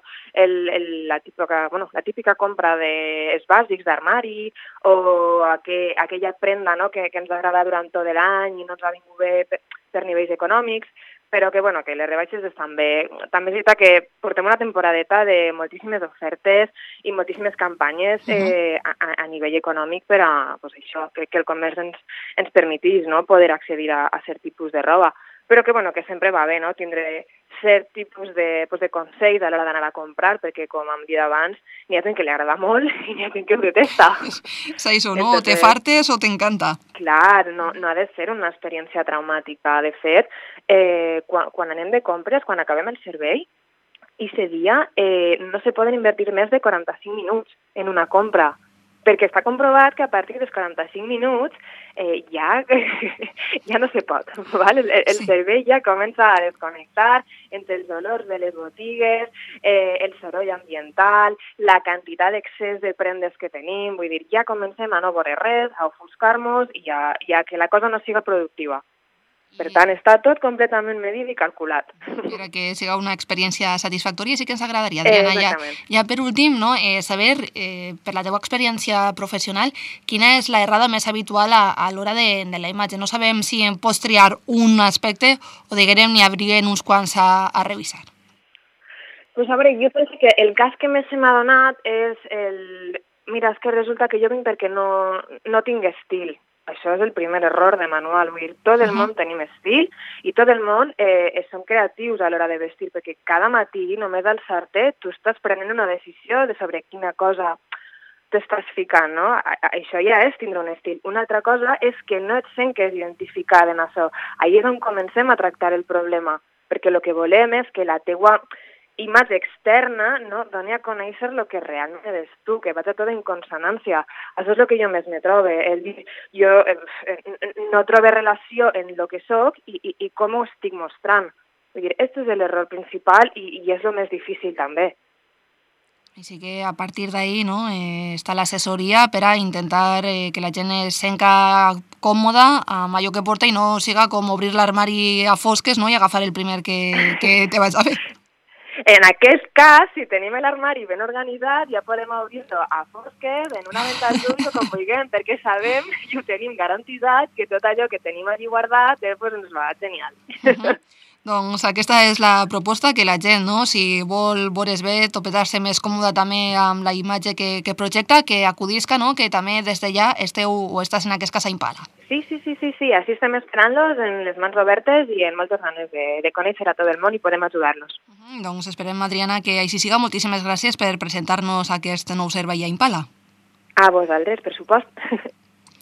la típica compra dels bàsics d'armari o aquella prenda, no?, que ens agrada durant tot l'any i no ens ha vingut bé per nivells econòmics, però que les rebaixes estan bé. També és veritat que portem una temporadeta de moltíssimes ofertes i moltíssimes campanyes a nivell econòmic per a això, que el comerç ens permetís, no?, poder accedir a cert tipus de roba. Però que sempre va bé, no?, tindre cert tipus de consells a l'hora d'anar a comprar, perquè, com hem dit abans, n'hi ha gent que li agrada molt i n'hi ha gent que ho detesta. És això, no? O te fartes o t'encanta. Clar, no ha de ser una experiència traumàtica. De fet, quan anem de compres, quan acabem el servei, i ese dia no se poden invertir més de 45 minuts en una compra, perquè està comprovat que a partir dels 45 minuts ja no se pot. El servei ja comença a desconnectar entre els olors de les botigues, el soroll ambiental, la quantitat d'excés de prendes que tenim, vull dir, ja comencem a no veure res, a ofuscar-nos i a que la cosa no siga productiva. Per tant, està tot completament medit i calculat. Per que siga una experiència satisfactòria, sí que ens agradaria, Adriana. Ja per últim, no, saber, per la teva experiència professional, quina és l'errada més habitual a l'hora de la imatge. No sabem si en pots triar un aspecte o diguem n'hi hauria uns quants a revisar. Pues a veure, jo penso que el cas que més se m'ha donat és mira, és que resulta que jo vinc perquè no tinc estil. Això és el primer error de manual. Vull dir, tot el món tenim estil i tot el món som creatius a l'hora de vestir, perquè cada matí, només alçar-te, tu estàs prenent una decisió sobre quina cosa t'estàs ficant, no? Això ja és tindre un estil. Una altra cosa és que no et sentes identificar en això. Ahí és on comencem a tractar el problema, perquè el que volem és que la teua imatge externa, no, doni a conèixer el que realment eres tu, que vaig a tot en consonància. Això és el que jo més me trobo. Jo no trobo relació en el que soc i com ho estic mostrant. Vull dir, aquest és l'error principal i és el més difícil també. Així que a partir d'ahí, no, està l'assessoria per a intentar que la gent es senta còmoda amb allò que porta i no siga com obrir l'armari a fosques, no, i agafar el primer que te vaig a fer. En aquest cas, si tenim l'armari ben organitzat, ja podem obrir-lo a fosques, en una ventana d'ulls o com vulguem, perquè sabem i ho tenim garantitzat que tot allò que tenim allí guardat ens va genial. Doncs aquesta és la proposta, que la gent, no, si vol veure's bé, topetar-se més còmode també amb la imatge que projecta, que acudisca, no, que també des d'allà esteu o estàs en aquest cas a Impala. Sí, així estem esperant-los en les mans obertes i en moltes ganes de conèixer a tot el món i podem ajudar-los. Doncs esperem, Adriana, que així siga. Moltíssimes gràcies per presentar-nos aquest nou servei a Impala. A vosaltres, per supost.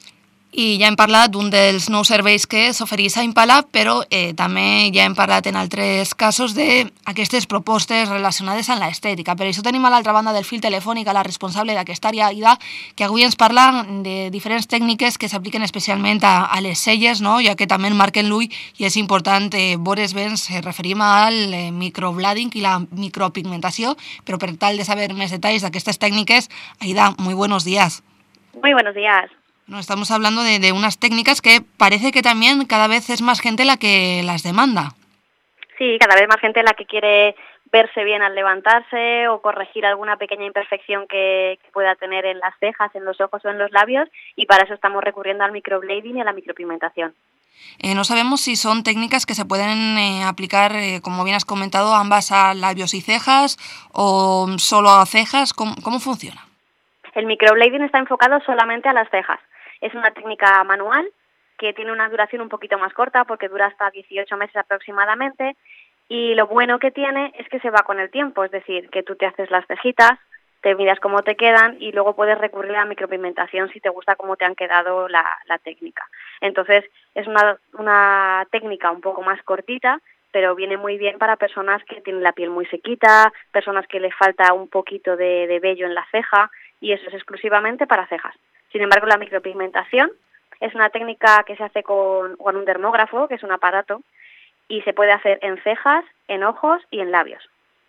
I ja hem parlat d'un dels nous serveis que s'ofereix a Impala, però també ja hem parlat en altres casos d'aquestes propostes relacionades amb l'estètica. Per això tenim a l'altra banda del fil telefònic a la responsable d'aquesta àrea, Aida, que avui ens parla de diferents tècniques que s'apliquen especialment a les celles, no? Ja que també marquen l'ull i és important veure's bé, ens referim al microblading i la micropigmentació, però per tal de saber més detalls d'aquestes tècniques, Aida, muy buenos días. Muy buenos días. No, estamos hablando de unas técnicas que parece que también cada vez es más gente la que las demanda. Sí, cada vez más gente la que quiere verse bien al levantarse o corregir alguna pequeña imperfección que pueda tener en las cejas, en los ojos o en los labios, y para eso estamos recurriendo al microblading y a la micropigmentación. No sabemos si son técnicas que se pueden aplicar, como bien has comentado, ambas a labios y cejas o solo a cejas. ¿Cómo funciona? El microblading está enfocado solamente a las cejas. Es una técnica manual que tiene una duración un poquito más corta porque dura hasta 18 meses aproximadamente, y lo bueno que tiene es que se va con el tiempo, es decir, que tú te haces las cejitas, te miras cómo te quedan y luego puedes recurrir a la micropigmentación si te gusta cómo te han quedado la técnica. Entonces es una técnica un poco más cortita, pero viene muy bien para personas que tienen la piel muy sequita, personas que les falta un poquito de vello en la ceja, y eso es exclusivamente para cejas. Sin embargo, la micropigmentación es una técnica que se hace con un dermógrafo, que es un aparato, y se puede hacer en cejas, en ojos y en labios.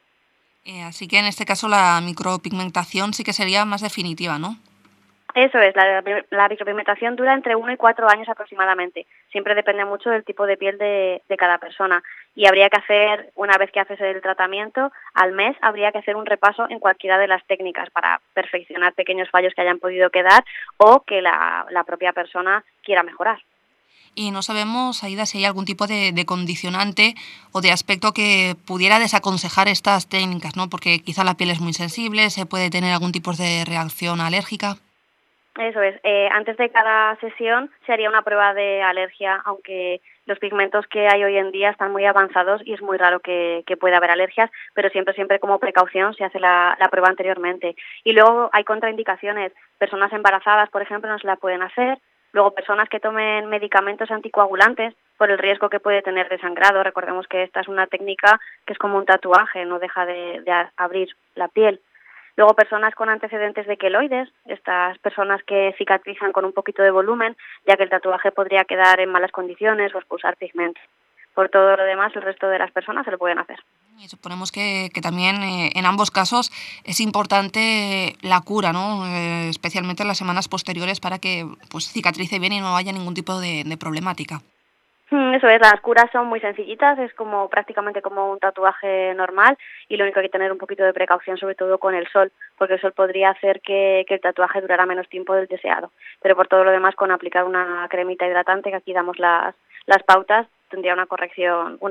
Así que en este caso la micropigmentación sí que sería más definitiva, ¿no? Eso es, la micropigmentación dura entre 1 y 4 años aproximadamente. Siempre depende mucho del tipo de piel de cada persona. Y habría que hacer, una vez que haces el tratamiento, al mes habría que hacer un repaso en cualquiera de las técnicas para perfeccionar pequeños fallos que hayan podido quedar o que la propia persona quiera mejorar. Y no sabemos, Aida, si hay algún tipo de condicionante o de aspecto que pudiera desaconsejar estas técnicas, ¿no? Porque quizá la piel es muy sensible, se puede tener algún tipo de reacción alérgica. Eso es. Antes de cada sesión se haría una prueba de alergia, aunque los pigmentos que hay hoy en día están muy avanzados y es muy raro que pueda haber alergias, pero siempre como precaución se hace la prueba anteriormente. Y luego hay contraindicaciones. Personas embarazadas, por ejemplo, no se la pueden hacer. Luego, personas que tomen medicamentos anticoagulantes por el riesgo que puede tener de sangrado. Recordemos que esta es una técnica que es como un tatuaje, no deja de abrir la piel. Luego, personas con antecedentes de queloides, estas personas que cicatrizan con un poquito de volumen, ya que el tatuaje podría quedar en malas condiciones o expulsar pigmentos. Por todo lo demás, el resto de las personas se lo pueden hacer. Y suponemos que también en ambos casos es importante la cura, ¿no? Especialmente en las semanas posteriores para que pues cicatrice bien y no haya ningún tipo de problemática. Eso es, las curas son muy sencillitas, es prácticamente como un tatuaje normal, y lo único que hay que tener un poquito de precaución, sobre todo con el sol, porque el sol podría hacer que el tatuaje durara menos tiempo del deseado. Pero por todo lo demás, con aplicar una cremita hidratante, que aquí damos las pautas, tendría una corrección,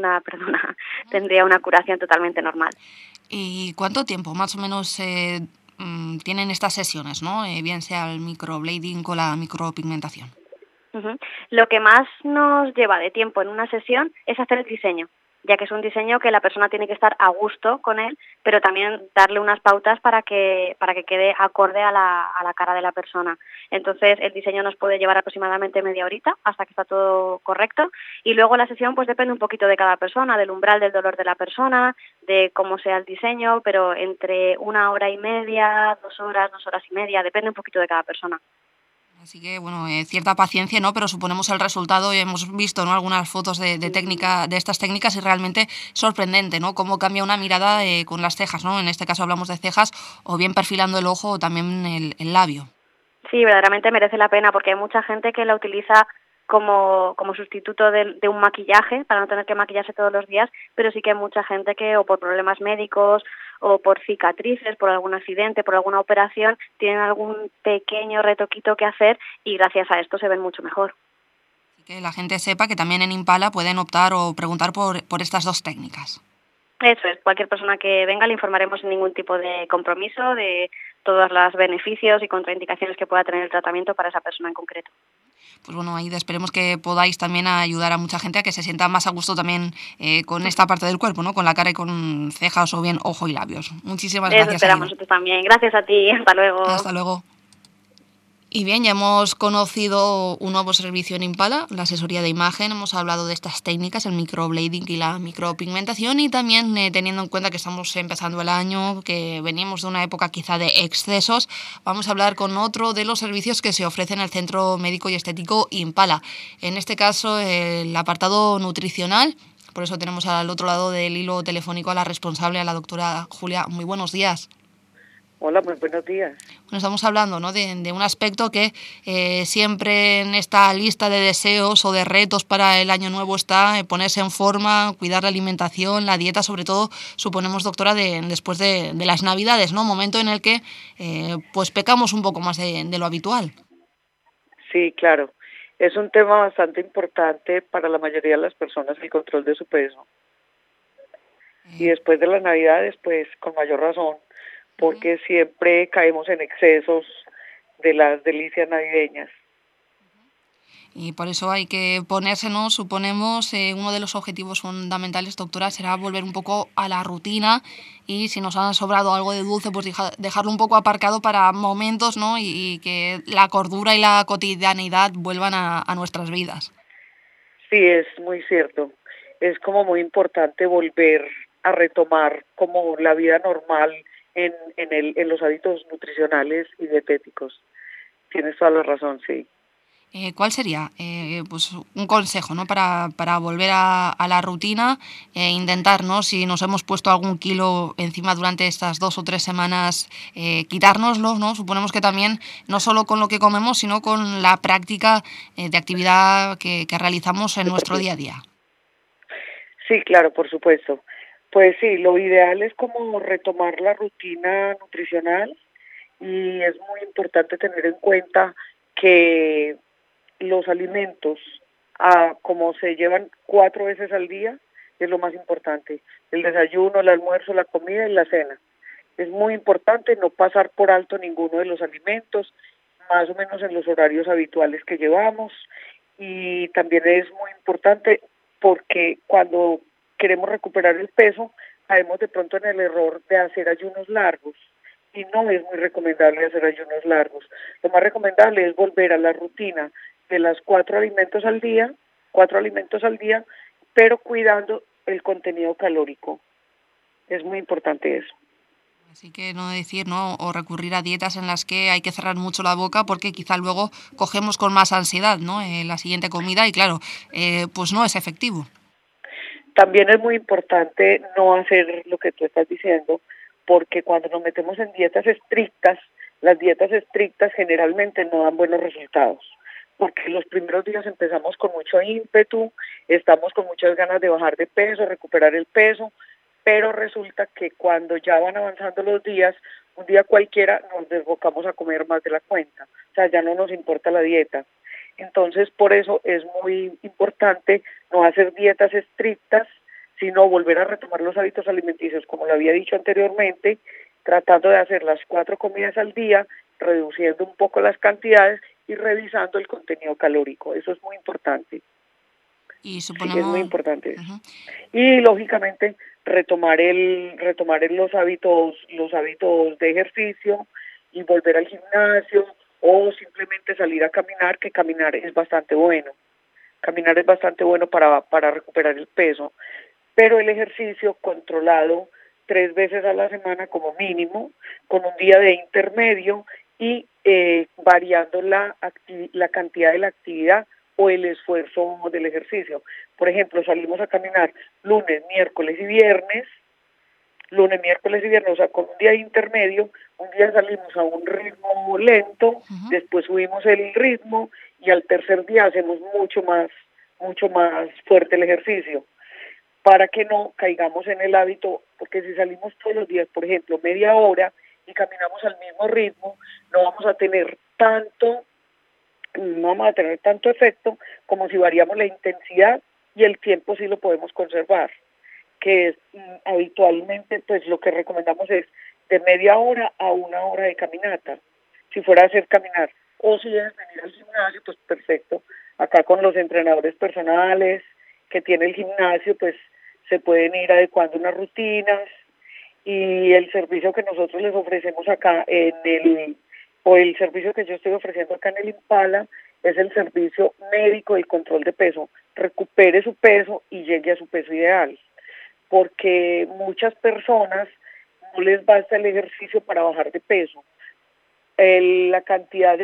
tendría una curación totalmente normal. ¿Y cuánto tiempo más o menos tienen estas sesiones, ¿no? Bien sea el microblading o la micropigmentación. Lo que más nos lleva de tiempo en una sesión es hacer el diseño, ya que es un diseño que la persona tiene que estar a gusto con él, pero también darle unas pautas para que quede acorde a la cara de la persona. Entonces el diseño nos puede llevar aproximadamente media horita hasta que está todo correcto, y luego la sesión pues depende un poquito de cada persona, del umbral del dolor de la persona, de cómo sea el diseño, pero entre 1 hora y media, 2 horas, 2 horas y media, depende un poquito de cada persona. Así que, bueno, cierta paciencia, ¿no? Pero suponemos el resultado y hemos visto, ¿no?, algunas fotos de estas técnicas, y realmente sorprendente, ¿no? Cómo cambia una mirada con las cejas, ¿no? En este caso hablamos de cejas, o bien perfilando el ojo o también el labio. Sí, verdaderamente merece la pena, porque hay mucha gente que la utiliza como sustituto de un maquillaje, para no tener que maquillarse todos los días, pero sí que hay mucha gente que, o por problemas médicos o por cicatrices, por algún accidente, por alguna operación, tienen algún pequeño retoquito que hacer, y gracias a esto se ven mucho mejor. Así que la gente sepa que también en Impala pueden optar o preguntar por estas dos técnicas. Eso es, cualquier persona que venga le informaremos sin ningún tipo de compromiso de todos los beneficios y contraindicaciones que pueda tener el tratamiento para esa persona en concreto. Pues bueno, Aida, esperemos que podáis también ayudar a mucha gente a que se sienta más a gusto también con esta parte del cuerpo, ¿no? Con la cara y con cejas o bien ojo y labios. Muchísimas gracias. Eso esperamos nosotros también. Gracias a ti. Hasta luego. Hasta luego. Y bien, ya hemos conocido un nuevo servicio en Impala, la asesoría de imagen. Hemos hablado de estas técnicas, el microblading y la micropigmentación, y también teniendo en cuenta que estamos empezando el año, que venimos de una época quizá de excesos, vamos a hablar con otro de los servicios que se ofrece en el Centro Médico y Estético Impala. En este caso, el apartado nutricional. Por eso tenemos al otro lado del hilo telefónico a la responsable, a la doctora Julia. Muy buenos días. Hola, muy buenos días. Bueno, estamos hablando, ¿no?, de un aspecto que siempre en esta lista de deseos o de retos para el año nuevo está ponerse en forma, cuidar la alimentación, la dieta, sobre todo, suponemos, doctora, después de las Navidades, ¿no? Momento en el que pues pecamos un poco más de lo habitual. Sí, claro. Es un tema bastante importante para la mayoría de las personas, el control de su peso. Y después de las Navidades, pues con mayor razón, porque siempre caemos en excesos de las delicias navideñas. Y por eso hay que ponérsenos, suponemos, uno de los objetivos fundamentales, doctora, será volver un poco a la rutina, y si nos ha sobrado algo de dulce, pues dejarlo un poco aparcado para momentos, ¿no? Y que la cordura y la cotidianidad vuelvan a nuestras vidas. Sí, es muy cierto. Es como muy importante volver a retomar como la vida normal en los hábitos nutricionales y dietéticos. Tienes toda la razón, sí. ¿Cuál sería pues un consejo, ¿no?, para volver a la rutina intentar, ¿no?, si nos hemos puesto algún kilo encima durante estas 2 o 3 semanas, quitárnoslos, ¿no? Suponemos que también no solo con lo que comemos, sino con la práctica de actividad que realizamos en nuestro día a día. Sí, claro, por supuesto. Pues sí, lo ideal es como retomar la rutina nutricional, y es muy importante tener en cuenta que los alimentos, como se llevan 4 veces al día, es lo más importante. El desayuno, el almuerzo, la comida y la cena. Es muy importante no pasar por alto ninguno de los alimentos, más o menos en los horarios habituales que llevamos. Y también es muy importante porque cuando queremos recuperar el peso, caemos de pronto en el error de hacer ayunos largos, y no es muy recomendable hacer ayunos largos. Lo más recomendable es volver a la rutina de las 4 alimentos al día, pero cuidando el contenido calórico. Es muy importante eso. Así que no decir, ¿no?, o recurrir a dietas en las que hay que cerrar mucho la boca, porque quizá luego cogemos con más ansiedad, ¿no?, la siguiente comida, y claro, pues no es efectivo. También es muy importante no hacer lo que tú estás diciendo, porque cuando nos metemos en dietas estrictas, las dietas estrictas generalmente no dan buenos resultados, porque los primeros días empezamos con mucho ímpetu, estamos con muchas ganas de bajar de peso, recuperar el peso, pero resulta que cuando ya van avanzando los días, un día cualquiera nos desbocamos a comer más de la cuenta, o sea, ya no nos importa la dieta. Entonces, por eso es muy importante no hacer dietas estrictas, sino volver a retomar los hábitos alimenticios, como lo había dicho anteriormente, tratando de hacer las 4 comidas al día, reduciendo un poco las cantidades y revisando el contenido calórico. Eso es muy importante. Y suponemos... Sí, es muy importante eso. Y lógicamente retomar los hábitos de ejercicio y volver al gimnasio, o simplemente salir a caminar, que caminar es bastante bueno. Caminar es bastante bueno para recuperar el peso, pero el ejercicio controlado 3 veces a la semana como mínimo, con un día de intermedio, y variando la cantidad de la actividad o el esfuerzo del ejercicio. Por ejemplo, salimos a caminar lunes, miércoles y viernes, o sea, con un día de intermedio. Un día salimos a un ritmo lento, después subimos el ritmo, y al tercer día hacemos mucho más fuerte el ejercicio, para que no caigamos en el hábito, porque si salimos todos los días, por ejemplo, media hora, y caminamos al mismo ritmo, no vamos a tener tanto efecto como si variamos la intensidad, y el tiempo sí lo podemos conservar, que es habitualmente, pues lo que recomendamos es de media hora a 1 hora de caminata, si fuera a hacer caminar. O si debes venir al gimnasio, pues perfecto. Acá con los entrenadores personales que tiene el gimnasio, pues se pueden ir adecuando unas rutinas, y el servicio que nosotros les ofrecemos acá en o el servicio que yo estoy ofreciendo acá en el Impala es el servicio médico del control de peso. Recupere su peso y llegue a su peso ideal, porque muchas personas no les basta el ejercicio para bajar de peso. La cantidad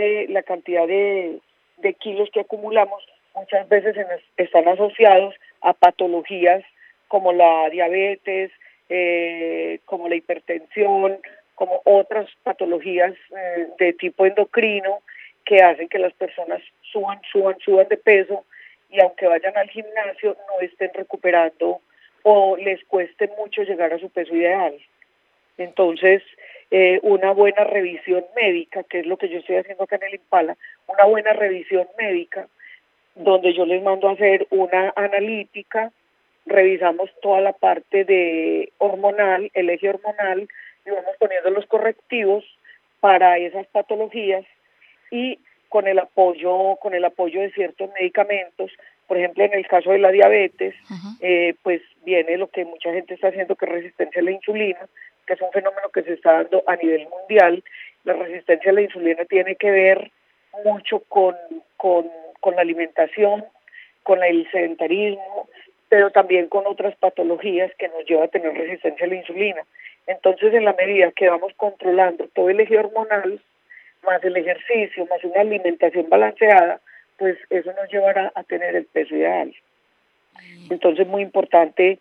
de kilos que acumulamos muchas veces están asociados a patologías como la diabetes, como la hipertensión, como otras patologías de tipo endocrino que hacen que las personas suban de peso, y aunque vayan al gimnasio no estén recuperando o les cueste mucho llegar a su peso ideal. Entonces, una buena revisión médica, que es lo que yo estoy haciendo acá en el Impala, una buena revisión médica, donde yo les mando a hacer una analítica, revisamos toda la parte de hormonal, el eje hormonal, y vamos poniendo los correctivos para esas patologías, y con el apoyo de ciertos medicamentos. Por ejemplo, en el caso de la diabetes, pues viene lo que mucha gente está haciendo, que es resistencia a la insulina, que es un fenómeno que se está dando a nivel mundial. La resistencia a la insulina tiene que ver mucho con la alimentación, con el sedentarismo, pero también con otras patologías que nos llevan a tener resistencia a la insulina. Entonces, en la medida que vamos controlando todo el eje hormonal, más el ejercicio, más una alimentación balanceada, pues eso nos llevará a tener el peso ideal. Entonces, muy importante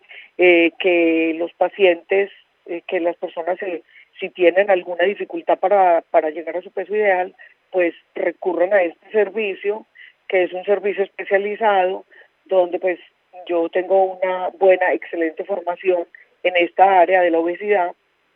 que los pacientes, que las personas, si tienen alguna dificultad para llegar a su peso ideal, pues recurran a este servicio, que es un servicio especializado, donde pues yo tengo una buena, excelente formación en esta área de la obesidad.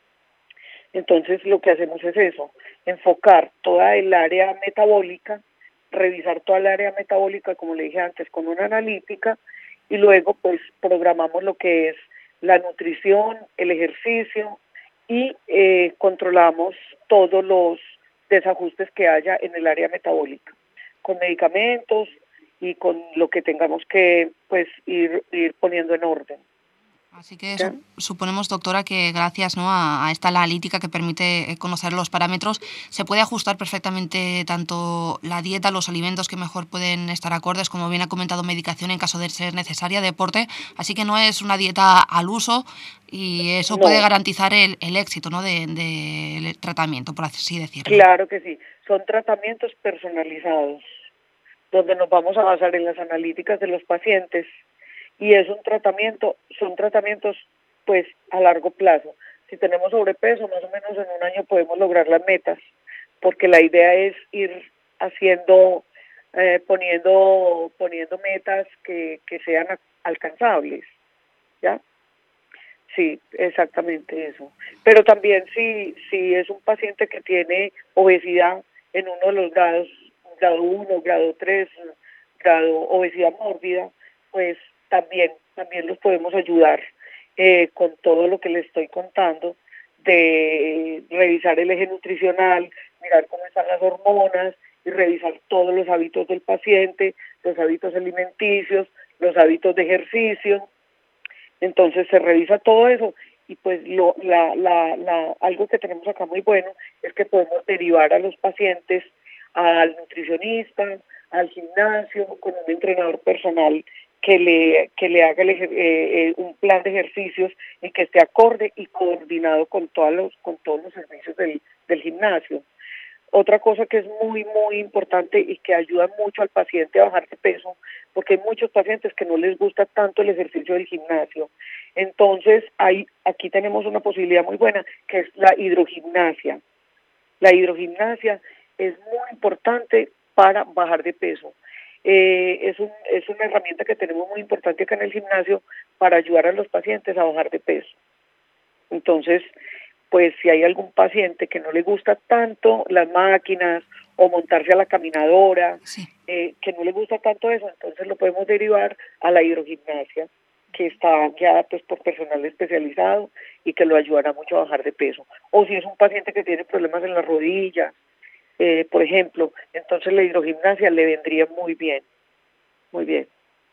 Entonces lo que hacemos es eso, enfocar toda el área metabólica, revisar toda el área metabólica, como le dije antes, con una analítica, y luego pues programamos lo que es la nutrición, el ejercicio, y controlamos todos los desajustes que haya en el área metabólica, con medicamentos y con lo que tengamos que pues ir poniendo en orden. Así que suponemos, doctora, que gracias, ¿no?, a esta analítica que permite conocer los parámetros, se puede ajustar perfectamente tanto la dieta, los alimentos que mejor pueden estar acordes, como bien ha comentado, medicación en caso de ser necesaria, deporte. Así que no es una dieta al uso, y eso puede garantizar el éxito, ¿no?, del tratamiento, por así decirlo. Claro que sí, son tratamientos personalizados, donde nos vamos a basar en las analíticas de los pacientes, y son tratamientos pues a largo plazo. Si tenemos sobrepeso, más o menos en un año podemos lograr las metas, porque la idea es ir haciendo, poniendo metas que sean alcanzables, ¿ya? Sí, exactamente eso. Pero también si es un paciente que tiene obesidad en uno de los grados, grado 1, grado 3, grado obesidad mórbida, pues también los podemos ayudar con todo lo que les estoy contando, de revisar el eje nutricional, mirar cómo están las hormonas y revisar todos los hábitos del paciente, los hábitos alimenticios, los hábitos de ejercicio. Entonces se revisa todo eso, y pues algo que tenemos acá muy bueno es que podemos derivar a los pacientes al nutricionista, al gimnasio, con un entrenador personal que le haga un plan de ejercicios y que esté acorde y coordinado con todos los servicios del gimnasio. Otra cosa que es muy, muy importante y que ayuda mucho al paciente a bajar de peso, porque hay muchos pacientes que no les gusta tanto el ejercicio del gimnasio. Entonces, aquí tenemos una posibilidad muy buena, que es la hidrogimnasia. La hidrogimnasia es muy importante para bajar de peso. Es una herramienta que tenemos muy importante acá en el gimnasio para ayudar a los pacientes a bajar de peso. Entonces, pues si hay algún paciente que no le gusta tanto las máquinas o montarse a la caminadora, que no le gusta tanto eso, entonces lo podemos derivar a la hidrogimnasia, que está guiada pues por personal especializado y que lo ayudará mucho a bajar de peso. O si es un paciente que tiene problemas en las rodillas, por ejemplo, entonces la hidrogimnasia le vendría muy bien, muy bien.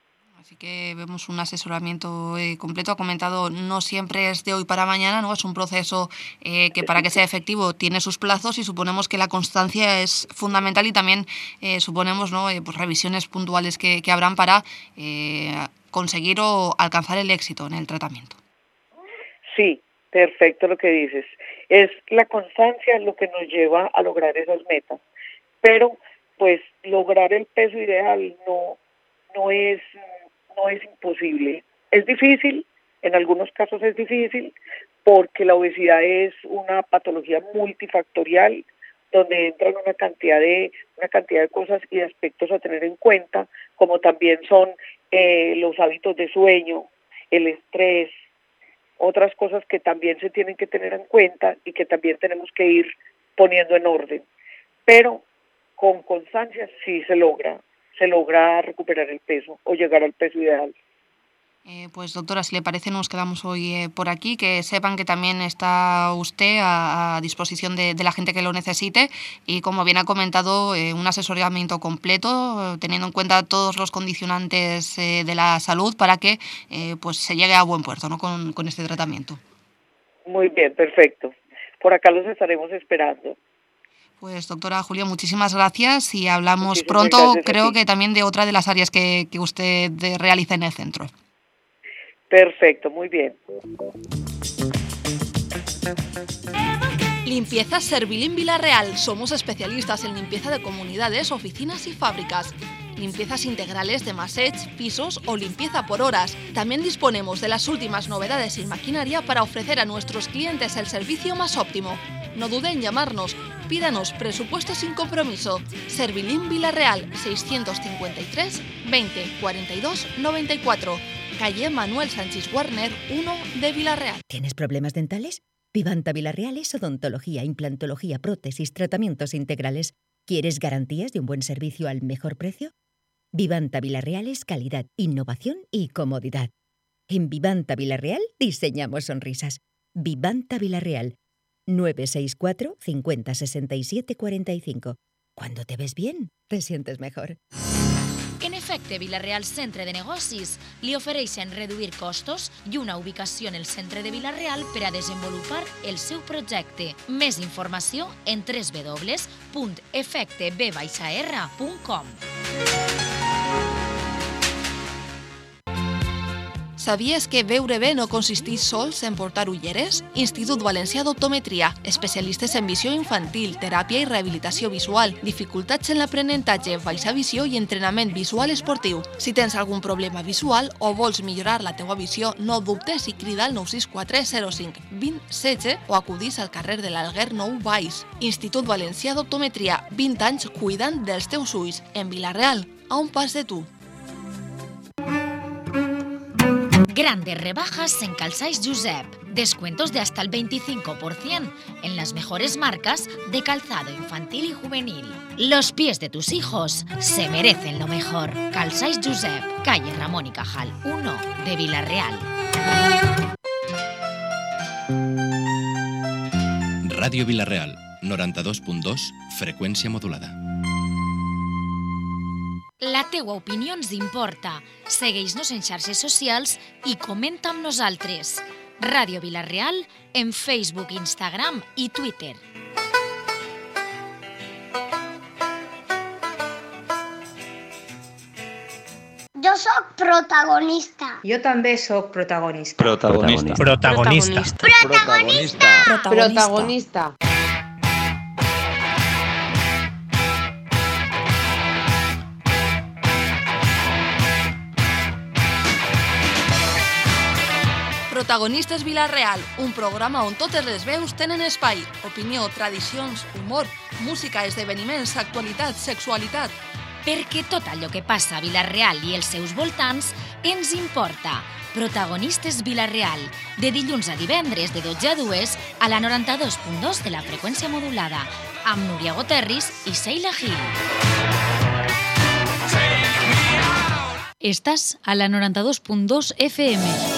Así que vemos un asesoramiento completo. Ha comentado, no siempre es de hoy para mañana, ¿no? Es un proceso que para que sea efectivo tiene sus plazos y suponemos que la constancia es fundamental y también suponemos, ¿no? Pues revisiones puntuales que habrán para conseguir o alcanzar el éxito en el tratamiento. Sí, perfecto lo que dices. Es la constancia lo que nos lleva a lograr esas metas. Pero, pues, lograr el peso ideal no es imposible. Es difícil, en algunos casos es difícil, porque la obesidad es una patología multifactorial donde entran una cantidad de cosas y de aspectos a tener en cuenta, como también son los hábitos de sueño, el estrés, otras cosas que también se tienen que tener en cuenta y que también tenemos que ir poniendo en orden. Pero con constancia sí se logra recuperar el peso o llegar al peso ideal. Pues doctora, si le parece, nos quedamos hoy por aquí, que sepan que también está usted a disposición de la gente que lo necesite y, como bien ha comentado, un asesoramiento completo, teniendo en cuenta todos los condicionantes de la salud para que pues se llegue a buen puerto, ¿no? con este tratamiento. Muy bien, perfecto. Por acá los estaremos esperando. Pues doctora Julia, muchísimas gracias y hablamos pronto, creo que también de otra de las áreas que usted realiza en el centro. Perfecto, muy bien. Limpieza Servilín Vilarreal. Somos especialistas en limpieza de comunidades, oficinas y fábricas. Limpiezas integrales de massage, pisos o limpieza por horas. También disponemos de las últimas novedades en maquinaria para ofrecer a nuestros clientes el servicio más óptimo. No dude en llamarnos. Pídanos presupuesto sin compromiso. Servilín Vilarreal, 653 20 42 94. Calle Manuel Sánchez Warner, 1 de Vilarreal. ¿Tienes problemas dentales? Vivanta Vilarreal es odontología, implantología, prótesis, tratamientos integrales. ¿Quieres garantías de un buen servicio al mejor precio? Vivanta Vilarreal es calidad, innovación y comodidad. En Vivanta Vilarreal diseñamos sonrisas. Vivanta Vilarreal, 964 50 67 45. Cuando te ves bien, te sientes mejor. En efecte, Vilarreal Centre de Negocis li ofereixen reduir costos i una ubicació en el centre de Vilarreal per a desenvolupar el seu projecte. Més informació en www.efecteb-r.com. Sabies que veure bé no consisteix sols en portar ulleres? Institut Valencià d'Optometria, especialistes en visió infantil, teràpia i rehabilitació visual, dificultats en l'aprenentatge, baixa visió i entrenament visual esportiu. Si tens algun problema visual o vols millorar la teua visió, no dubtes i crida al 964 05 20 16 o acudís al carrer de l'Alguer 9 Baix. Institut Valencià d'Optometria, 20 anys cuidant dels teus ulls. En Vilarreal, a un pas de tu. Grandes rebajas en Calçaix Josep. Descuentos de hasta el 25% en las mejores marcas de calzado infantil y juvenil. Los pies de tus hijos se merecen lo mejor. Calçaix Josep, calle Ramón y Cajal 1 de Vilarreal. Ràdio Vilarreal, 92.2, freqüència modulada. La teua opinió ens importa. Segueix-nos en xarxes socials i comenta amb nosaltres. Ràdio Vilarreal en Facebook, Instagram i Twitter. Jo sóc protagonista. Jo també sóc protagonista. Protagonista. Protagonista. Protagonista. Protagonista. Protagonistes Vilarreal, un programa on totes les veus tenen espai. Opinió, tradicions, humor, música, esdeveniments, actualitat, sexualitat. Perquè tot allò que passa a Vilarreal i els seus voltants ens importa. Protagonistes Vilarreal, de dilluns a divendres de 12 a 2 a la 92.2 de la freqüència modulada, amb Núria Goterris i Sheila Gil. Estàs a la 92.2 FM.